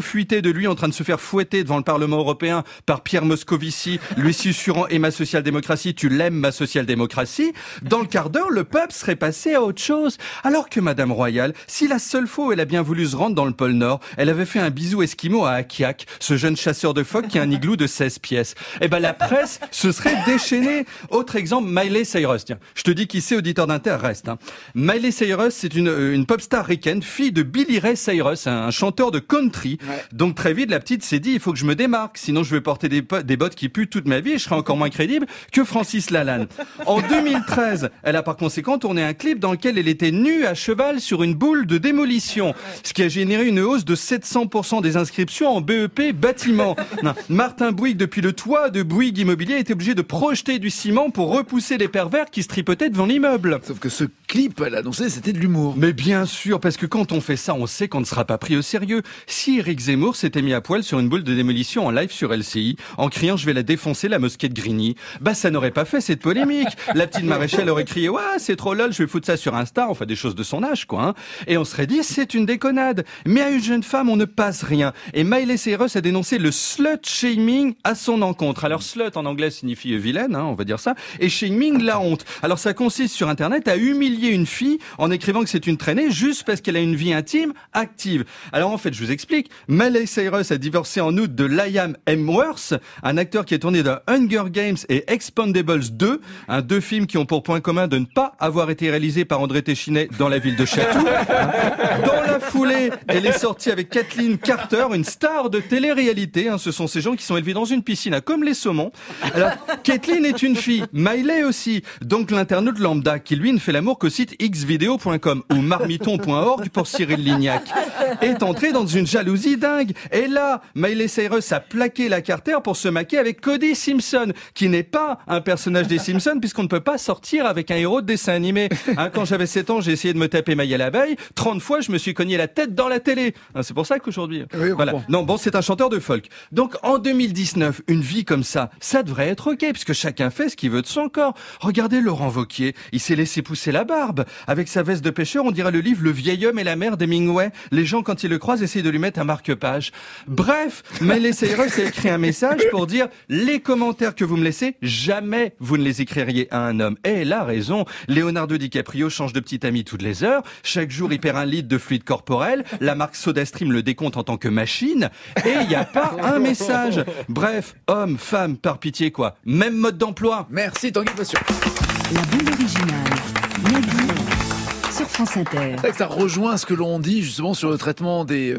de lui en train de se faire fouetter devant le Parlement européen par Pierre Moscovici, lui susurrant et ma social-démocratie, tu l'aimes ma social-démocratie, dans le quart d'heure, le peuple serait passé à autre chose. Alors que Madame Royale, si la seule fois où elle a bien voulu se rendre dans le pôle Nord, elle avait fait un bisou esquimau à Akiak, ce jeune chasseur de phoques qui a un igloo de 16 pièces. Eh ben, la presse se serait déchaînée. Autre exemple, Miley Cyrus. Tiens, je te dis qui c'est, auditeur d'Inter, reste. Hein. Miley Cyrus, c'est une pop star ricaine, fille de Billy Ray Cyrus, un chanteur de country. Ouais. Donc très vite, la petite s'est dit, il faut que je me démarque, sinon je vais porter des bottes qui puent toute ma vie et je serai encore moins crédible que Francis Lalanne. En 2013, elle a par conséquent tourné un clip dans lequel elle était nue à cheval sur une boule de démolition, ce qui a généré une hausse de 700% des inscriptions en BEP bâtiment. Non. Martin Bouygues, depuis le toit de Bouygues Immobilier, était obligé de projeter du ciment pour repousser les pervers qui se tripotaient devant l'immeuble. Sauf que ce clip, elle a annoncé, c'était de l'humour. Mais bien sûr, parce que quand on fait ça, on sait qu'on ne sera pas pris au sérieux. Si Éric Zemmour s'était mis à poil sur une boule de démolition en live sur LCI, en criant « je vais la défoncer, la mosquée de Grigny », bah ça n'aurait pas fait cette polémique. La petite maréchale aurait crié « ouais, c'est trop lol, je vais foutre ça sur Insta », enfin des choses de son âge, quoi. Hein. Et on serait dit « c'est une déconnade ». Mais à une jeune femme, on ne passe rien. Et Miley Cyrus a dénoncé le slut-shaming à son encontre. Alors slut en anglais signifie vilaine, hein, on va dire ça, et shaming, la honte. Alors ça consiste sur Internet à humilier une fille en écrivant que c'est une traînée juste parce qu'elle a une vie intime active. Alors en fait, je vous explique, Miley Cyrus a divorcé en août de Liam Hemsworth, un acteur qui est tourné dans Hunger Games et Expendables 2, deux films qui ont pour point commun de ne pas avoir été réalisés par André Téchinet dans la ville de Chatou. Dans la foulée, elle est sortie avec Kathleen Carter, une star de télé-réalité. Ce sont ces gens qui sont élevés dans une piscine, comme les saumons. Alors, Kathleen est une fille, Miley aussi. Donc l'internaute lambda qui lui ne fait l'amour qu'au site xvideo.com ou marmiton.org pour Cyril Lignac est entré dans une jalousie dingue. Et là, Miley Cyrus a plaqué la Carter pour se maquer avec Cody Simpson, qui n'est pas un personnage des Simpsons puisqu'on ne peut pas sortir avec un héros de dessin animé. Quand j'avais 7 ans, j'ai essayé de me taper Maya l'abeille. 30 fois, je me suis cogné la tête dans la télé. C'est pour ça qu'aujourd'hui... Oui, voilà. Non, bon, c'est un chanteur de folk. Donc, en 2019, une vie comme ça devrait être ok, puisque chacun fait ce qu'il veut de son corps. Regardez Laurent Wauquiez, il s'est laissé pousser la barbe. Avec sa veste de pêcheur, on dirait le livre Le vieil homme et la mère d'Hemingway. Les gens, quand ils le croisent, essayent de lui mettre un marque-page. Bref, Miley Cyrus a écrit un message pour dire « Les commentaires que vous me laissez, jamais vous ne les écririez à un homme. » Et elle a raison. Leonardo DiCaprio change de petit ami toutes les heures. Chaque jour, il perd un litre de fluide corporel. La marque SodaStream le décompte en tant que machine. Et il n'y a pas un message. Bref, homme, femme, par pitié quoi. Même mode d'emploi. Merci Tanguy Passion. La bande originale. Nagui sur France Inter. Ça rejoint ce que l'on dit justement sur le traitement des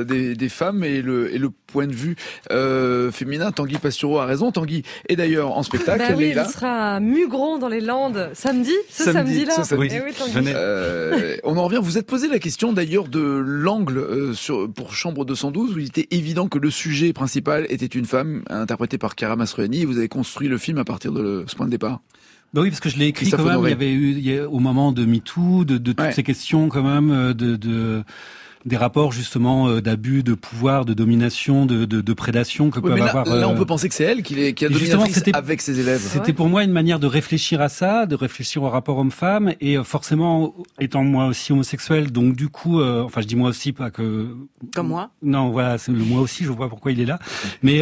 femmes et le point de vue féminin. Tanguy Pastureau a raison. Tanguy est d'ailleurs en spectacle. Ben oui, il sera à Mugron dans les Landes samedi. Samedi-là. Oui. Eh oui, Tanguy. On en revient. Vous êtes posé la question d'ailleurs de l'angle pour Chambre 212 où il était évident que le sujet principal était une femme interprétée par Chiara Mastroianni. Vous avez construit le film à partir de ce point de départ. Bah oui, parce que je l'ai écrit quand même. Il y a au moment de MeToo, de toutes ces questions quand même, des rapports justement d'abus de pouvoir, de domination, de prédation que peuvent avoir. Là, on peut penser que c'est elle qui a dominatrice avec ses élèves. C'était pour moi une manière de réfléchir à ça, de réfléchir au rapport homme-femme, et forcément, étant moi aussi homosexuel, donc du coup, enfin je dis moi aussi, pas que comme moi. Non, voilà, c'est le moi aussi. Je vois pourquoi il est là, mais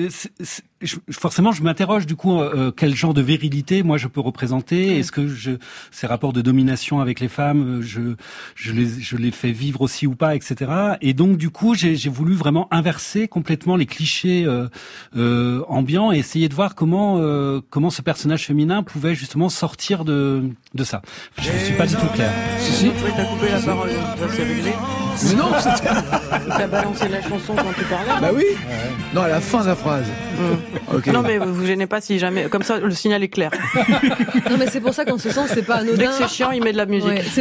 forcément, je m'interroge du coup quel genre de virilité moi je peux représenter. Est-ce que ces rapports de domination avec les femmes, je les fais vivre aussi ou pas, etc. Et donc du coup, j'ai voulu vraiment inverser complètement les clichés ambiants et essayer de voir comment ce personnage féminin pouvait justement sortir de ça. Je ne suis pas du tout clair. Si. Oui, t'as coupé la parole, c'est réglé. Mais non, t'as balancé la chanson quand tu parlais. Bah oui. Non, à la fin de la phrase. Okay. Non mais vous gênez pas si jamais, comme ça le signal est clair. Non mais c'est pour ça qu'en ce sens c'est pas anodin. Dès que c'est chiant, il met de la musique. Ouais,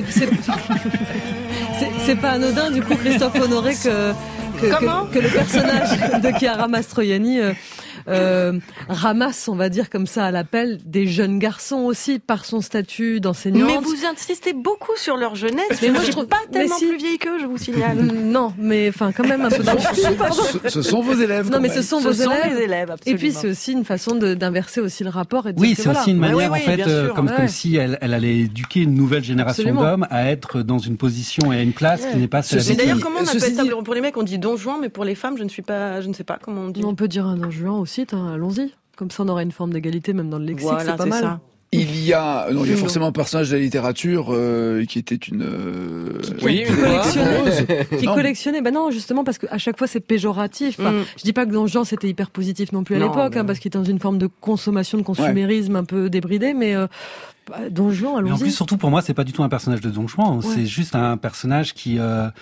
c'est pas anodin du coup Christophe Honoré que le personnage de Chiara Mastroianni ramasse, on va dire comme ça, à l'appel des jeunes garçons aussi par son statut d'enseignante. Mais vous insistez beaucoup sur leur jeunesse. Mais moi, je trouve pas tellement plus vieille qu'eux, je vous signale. Non, mais enfin, quand même un peu dans le film, pardon. Ce sont vos élèves. Non, mais ce sont vos élèves. Et puis, c'est aussi une façon d'inverser aussi le rapport. Et de oui, dire c'est aussi une manière, en fait, comme si elle allait éduquer une nouvelle génération d'hommes à être dans une position et à une place qui n'est pas celle. Mais d'ailleurs, comment on appelle ça pour les mecs? On dit Don Juan, mais pour les femmes, je ne sais pas comment on dit. On peut dire un Don Juan aussi, allons-y. Comme ça, on aura une forme d'égalité même dans le lexique, voilà, c'est pas mal. Ça. Il y a forcément un personnage de la littérature qui était une qui collectionnait. Ben non, justement parce qu'à chaque fois c'est péjoratif. Enfin, je dis pas que Don Juan c'était hyper positif non plus à l'époque, parce qu'il était dans une forme de consommation, de consumérisme un peu débridé, mais Don Juan, allons-y. Mais en plus, surtout pour moi, c'est pas du tout un personnage de Don Juan. C'est juste un personnage qui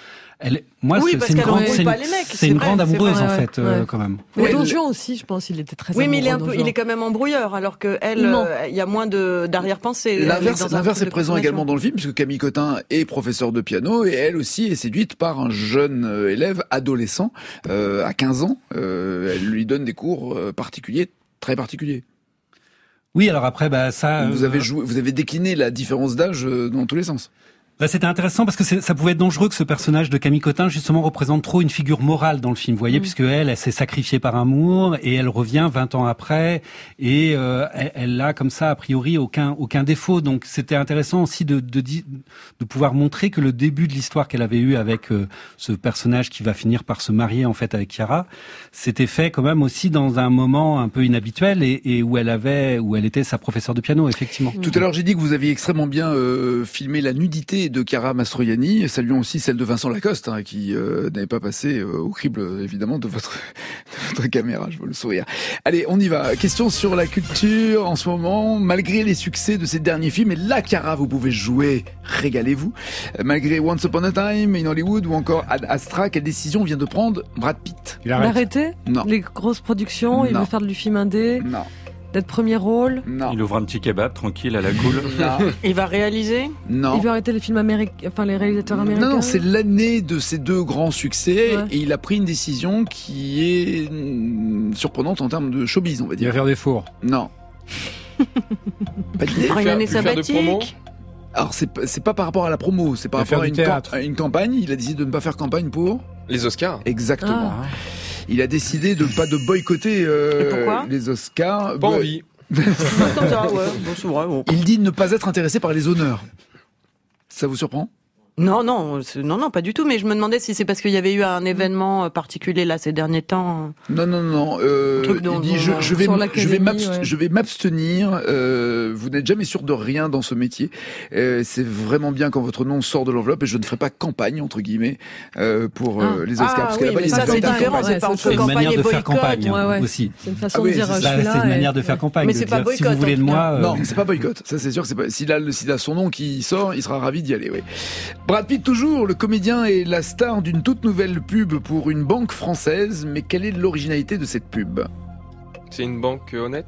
c'est une grande amoureuse en fait, quand même. Mais Don Juan aussi, je pense, il était très amoureux. Oui, mais il est quand même embrouilleur, alors que elle, il y a moins d'arrière-pensée. L'inverse est présent également dans le film, puisque Camille Cotin est professeure de piano et elle aussi est séduite par un jeune élève adolescent à 15 ans. Elle lui donne des cours particuliers, très particuliers. Oui, alors après, ça. Vous avez décliné la différence d'âge dans tous les sens. C'était intéressant parce que ça pouvait être dangereux que ce personnage de Camille Cotin justement représente trop une figure morale dans le film, vous voyez, puisque elle s'est sacrifiée par amour et elle revient 20 ans après et elle a comme ça a priori aucun défaut. Donc c'était intéressant aussi de pouvoir montrer que le début de l'histoire qu'elle avait eue avec ce personnage qui va finir par se marier en fait avec Chiara, c'était fait quand même aussi dans un moment un peu inhabituel et où elle était sa professeure de piano effectivement. Tout à l'heure j'ai dit que vous aviez extrêmement bien filmé la nudité de Chiara Mastroianni, saluons aussi celle de Vincent Lacoste, qui n'avait pas passé au crible, évidemment, de votre caméra, je veux le sourire. Allez, on y va. Question sur la culture en ce moment. Malgré les succès de ces derniers films, et là, Chiara, vous pouvez jouer, régalez-vous. Malgré Once Upon a Time in Hollywood ou encore Ad Astra, quelle décision vient de prendre Brad Pitt? Il arrête. D'arrêter? Non. Les grosses productions, il veut faire du film indé? Non. D'être premier rôle? Non. Il ouvre un petit kebab tranquille à la cool? Non. Il va réaliser? Non. Il veut arrêter les films américains, enfin les réalisateurs américains? Non, c'est l'année de ces deux grands succès et il a pris une décision qui est surprenante en termes de showbiz, on va dire. Il va faire des fours? Non. Pas d'idée. Une année sabbatique? Alors c'est pas par rapport à la promo, c'est par rapport à une campagne. Il a décidé de ne pas faire campagne pour les Oscars. Exactement. Ah. Il a décidé de pas de boycotter les Oscars. Pas envie. Il dit ne pas être intéressé par les honneurs. Ça vous surprend ? Non, pas du tout. Mais je me demandais si c'est parce qu'il y avait eu un événement particulier là ces derniers temps. Non. Il dit je vais m'abstenir. Vous n'êtes jamais sûr de rien dans ce métier. C'est vraiment bien quand votre nom sort de l'enveloppe et je ne ferai pas campagne entre guillemets pour les Oscars. Parce que là-bas, ça c'est différent. C'est une manière de faire campagne aussi. C'est une façon de dire je suis là. C'est une manière de faire campagne. Mais c'est pas boycott. Si vous voulez de moi. Non, c'est pas boycott. Ça c'est sûr que c'est pas. S'il a son nom qui sort, il sera ravi d'y aller. Oui. Brad Pitt toujours, le comédien est la star d'une toute nouvelle pub pour une banque française, mais quelle est l'originalité de cette pub ? C'est une banque honnête ?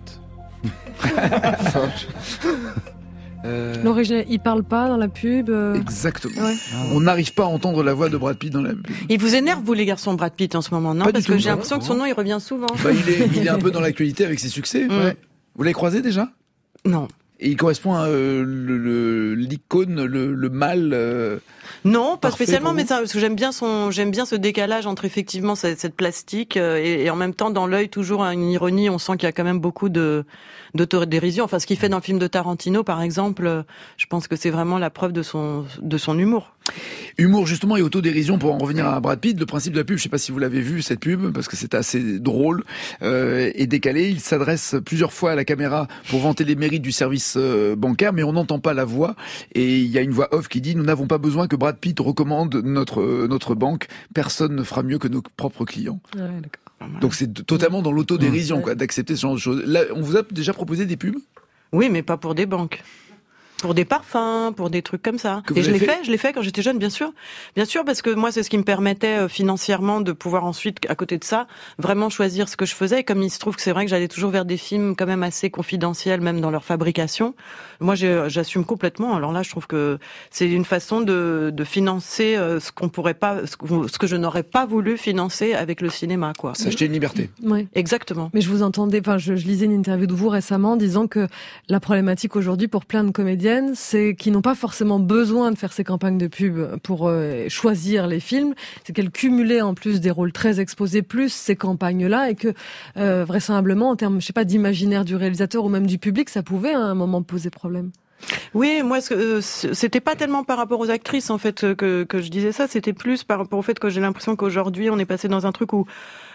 L'original, il parle pas dans la pub. Exactement. Ouais. On n'arrive pas à entendre la voix de Brad Pitt dans la pub. Il vous énerve, vous les garçons, Brad Pitt en ce moment, non ? Parce que j'ai l'impression que son nom il revient souvent. Il est un peu dans l'actualité avec ses succès. Ouais. Vous l'avez croisé déjà ? Non. Et il correspond à l'icône, le mâle. Non, pas spécialement, mais parce que j'aime bien ce décalage entre effectivement cette plastique et en même temps dans l'œil toujours une ironie. On sent qu'il y a quand même beaucoup d'autodérision. Enfin, ce qu'il fait dans le film de Tarantino, par exemple, je pense que c'est vraiment la preuve de son humour. Humour justement et autodérision, pour en revenir à Brad Pitt, le principe de la pub, je sais pas si vous l'avez vu cette pub, parce que c'est assez drôle et décalé. Il s'adresse plusieurs fois à la caméra pour vanter les mérites du service bancaire, mais on n'entend pas la voix et il y a une voix off qui dit « Nous n'avons pas besoin que Brad Pitt recommande notre banque, personne ne fera mieux que nos propres clients. » Donc c'est totalement dans l'autodérision d'accepter ce genre de choses. Là, on vous a déjà proposé des pubs ? Oui, mais pas pour des banques. Pour des parfums, pour des trucs comme ça. Et je l'ai fait quand j'étais jeune, bien sûr. Bien sûr, parce que moi, c'est ce qui me permettait financièrement de pouvoir ensuite, à côté de ça, vraiment choisir ce que je faisais. Et comme il se trouve que c'est vrai que j'allais toujours vers des films quand même assez confidentiels, même dans leur fabrication. Moi, j'assume complètement. Alors là, je trouve que c'est une façon de financer ce qu'on pourrait pas, ce que je n'aurais pas voulu financer avec le cinéma, quoi. S'acheter une liberté. Oui. Exactement. Mais je vous entendais, je lisais une interview de vous récemment disant que la problématique aujourd'hui pour plein de comédiens, c'est qu'ils n'ont pas forcément besoin de faire ces campagnes de pub pour choisir les films, c'est qu'elles cumulaient en plus des rôles très exposés plus ces campagnes-là et que vraisemblablement en termes, je sais pas, d'imaginaire du réalisateur ou même du public, ça pouvait à un moment poser problème. Oui, moi, c'était pas tellement par rapport aux actrices en fait que je disais ça, c'était plus par rapport au fait que j'ai l'impression qu'aujourd'hui on est passé dans un truc où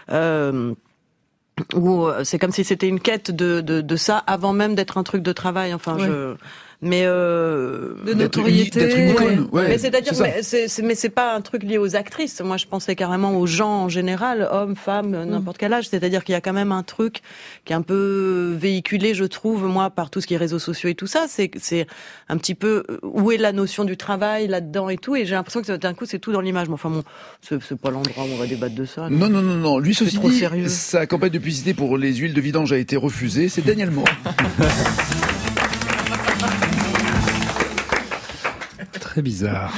c'est comme si c'était une quête de ça avant même d'être un truc de travail. Enfin, de notoriété, d'être une icône. Ouais, mais c'est-à-dire, mais c'est pas un truc lié aux actrices. Moi, je pensais carrément aux gens en général, hommes, femmes, n'importe quel âge. C'est-à-dire qu'il y a quand même un truc qui est un peu véhiculé, je trouve, moi, par tout ce qui est réseaux sociaux et tout ça. C'est un petit peu où est la notion du travail là-dedans et tout. Et j'ai l'impression que d'un coup, c'est tout dans l'image. Mais enfin, bon, c'est pas l'endroit où on va débattre de ça. Non. Lui, ceci trop dit, sérieux. sa campagne de publicité pour les huiles de vidange a été refusée. C'est Daniel Moore. Très bizarre.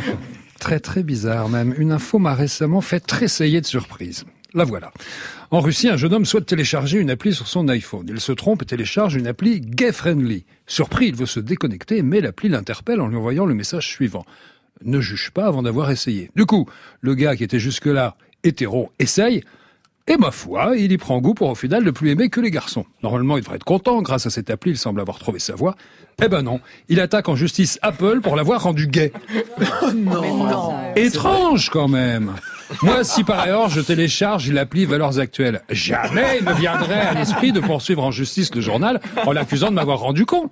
Très bizarre même. Une info m'a récemment fait tressailler de surprise. La voilà. En Russie, un jeune homme souhaite télécharger une appli sur son iPhone. Il se trompe et télécharge une appli gay-friendly. Surpris, il veut se déconnecter, mais l'appli l'interpelle en lui envoyant le message suivant. Ne juge pas avant d'avoir essayé. Du coup, le gars qui était jusque-là hétéro essaye, et ma foi, il y prend goût pour au final ne plus aimer que les garçons. Normalement, il devrait être content, grâce à cette appli, il semble avoir trouvé sa voie. Eh ben non, il attaque en justice Apple pour l'avoir rendu gay. Oh non. Étrange quand même. Moi, si par ailleurs je télécharge l'appli Valeurs Actuelles, jamais il me viendrait à l'esprit de poursuivre en justice le journal en l'accusant de m'avoir rendu con.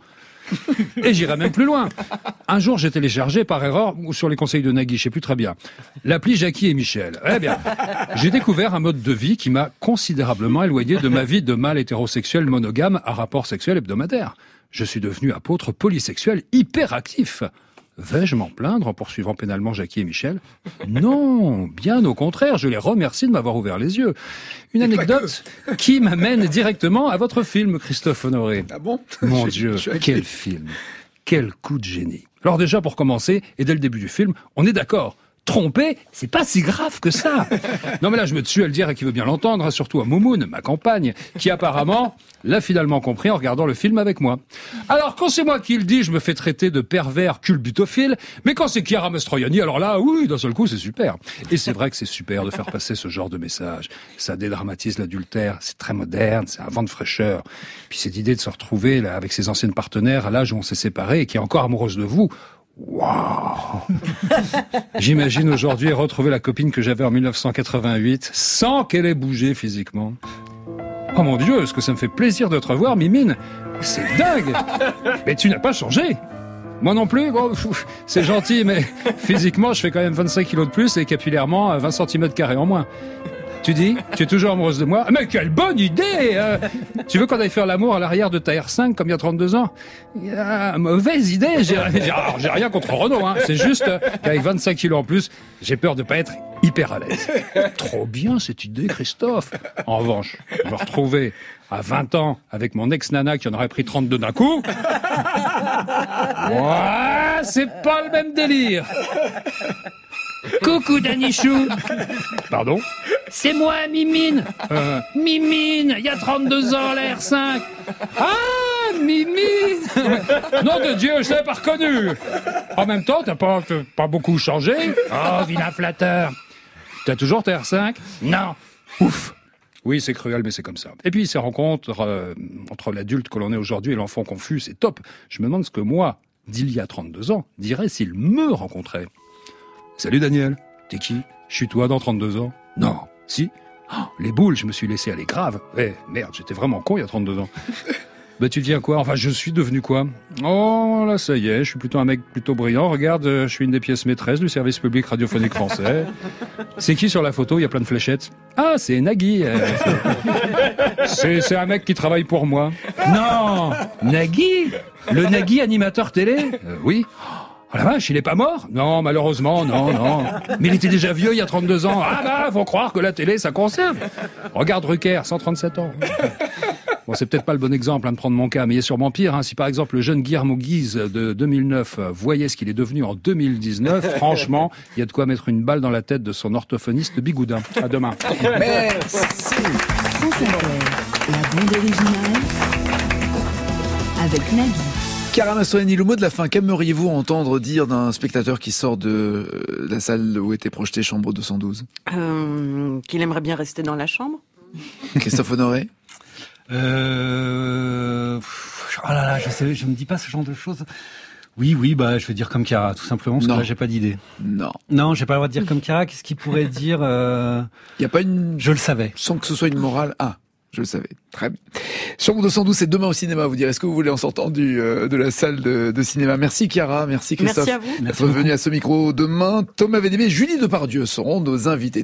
Et j'irai même plus loin. Un jour, j'ai téléchargé par erreur, ou sur les conseils de Nagui, je sais plus très bien, l'appli Jackie et Michel. Eh bien, j'ai découvert un mode de vie qui m'a considérablement éloigné de ma vie de mâle hétérosexuel monogame à rapport sexuel hebdomadaire. Je suis devenu apôtre polysexuel hyperactif. Vais-je m'en plaindre en poursuivant pénalement Jackie et Michel? Non, bien au contraire, je les remercie de m'avoir ouvert les yeux. Une anecdote qui m'amène directement à votre film, Christophe Honoré. Ah bon? Mon Dieu, quel film! Quel coup de génie! Alors déjà, pour commencer, et dès le début du film, on est d'accord. Tromper, c'est pas si grave que ça. Non mais là, je me tue à le dire et qui veut bien l'entendre, surtout à Moumoun, ma compagne, qui apparemment l'a finalement compris en regardant le film avec moi. Alors quand c'est moi qui le dis, je me fais traiter de pervers culbutophile, mais quand c'est Chiara Mastroianni, alors là, oui, d'un seul coup, c'est super. Et c'est vrai que c'est super de faire passer ce genre de message. Ça dédramatise l'adultère, c'est très moderne, c'est un vent de fraîcheur. Puis cette idée de se retrouver là avec ses anciennes partenaires à l'âge où on s'est séparés et qui est encore amoureuse de vous. Waouh! J'imagine aujourd'hui retrouver la copine que j'avais en 1988 sans qu'elle ait bougé physiquement. Oh mon Dieu, est-ce que ça me fait plaisir de te revoir, Mimine? C'est dingue! Mais tu n'as pas changé! Moi non plus, bon, c'est gentil, mais physiquement, je fais quand même 25 kilos de plus et capillairement 20 cm² en moins. Tu dis, tu es toujours amoureuse de moi? Ah, mais quelle bonne idée! Tu veux qu'on aille faire l'amour à l'arrière de ta R5 comme il y a 32 ans? Mauvaise idée! J'ai rien contre Renault, hein. C'est juste qu'avec 25 kilos en plus, j'ai peur de pas être hyper à l'aise. Trop bien cette idée, Christophe! En revanche, me retrouver à 20 ans avec mon ex-nana qui en aurait pris 32 d'un coup, ouais, c'est pas le même délire! Coucou Danichou. Pardon? C'est moi, Mimine. Mimine, il y a 32 ans, la R5. Ah, Mimine. Nom de Dieu, je t'avais pas reconnu. En même temps, t'as pas beaucoup changé. Oh, vilain flatteur. T'as toujours ta R5? Non. Ouf. Oui, c'est cruel, mais c'est comme ça. Et puis, ces rencontres entre l'adulte que l'on est aujourd'hui et l'enfant confus, c'est top. Je me demande ce que moi, d'il y a 32 ans, dirais s'il me rencontrait. Salut Daniel, t'es qui? Je suis toi dans 32 ans? Non. Si? Oh, les boules, je me suis laissé aller grave. Merde, j'étais vraiment con il y a 32 ans. Bah tu deviens quoi? Enfin, je suis devenu quoi? Oh, là, ça y est, je suis plutôt un mec plutôt brillant. Regarde, je suis une des pièces maîtresses du service public radiophonique français. C'est qui sur la photo? Il y a plein de fléchettes. Ah, c'est Nagui. C'est un mec qui travaille pour moi. Non, Nagui? Le Nagui animateur télé? Oui. Oh la vache, il est pas mort? Non, malheureusement, non. Mais il était déjà vieux il y a 32 ans. Ah bah, faut croire que la télé, ça conserve. Regarde Rucker, 137 ans. Bon, c'est peut-être pas le bon exemple de prendre mon cas, mais il est sûrement pire. Si par exemple le jeune Guillermo Guise de 2009 voyait ce qu'il est devenu en 2019, franchement, il y a de quoi mettre une balle dans la tête de son orthophoniste bigoudin. À demain. Merci. France Inter, la bande originale avec Nagui. Cara Mastroianni, le mot de la fin, qu'aimeriez-vous entendre dire d'un spectateur qui sort de la salle où était projetée Chambre 212 ? Qu'il aimerait bien rester dans la chambre. Christophe Honoré ? Oh là là, je me dis pas ce genre de choses. Oui, bah, je vais dire comme Cara, tout simplement, parce que là, j'ai pas d'idée. Non, j'ai pas le droit de dire comme Cara. Qu'est-ce qu'il pourrait dire Il y a pas une... Je le savais. Sans que ce soit une morale. Ah, je le savais. Très bien. Chambre 212, c'est demain au cinéma. Vous direz, est-ce que vous voulez en sortant de la salle de cinéma? Merci Chiara, merci Christophe. Merci à vous. D'être venu à ce micro demain. Thomas Védébé, Julie Depardieu seront nos invités.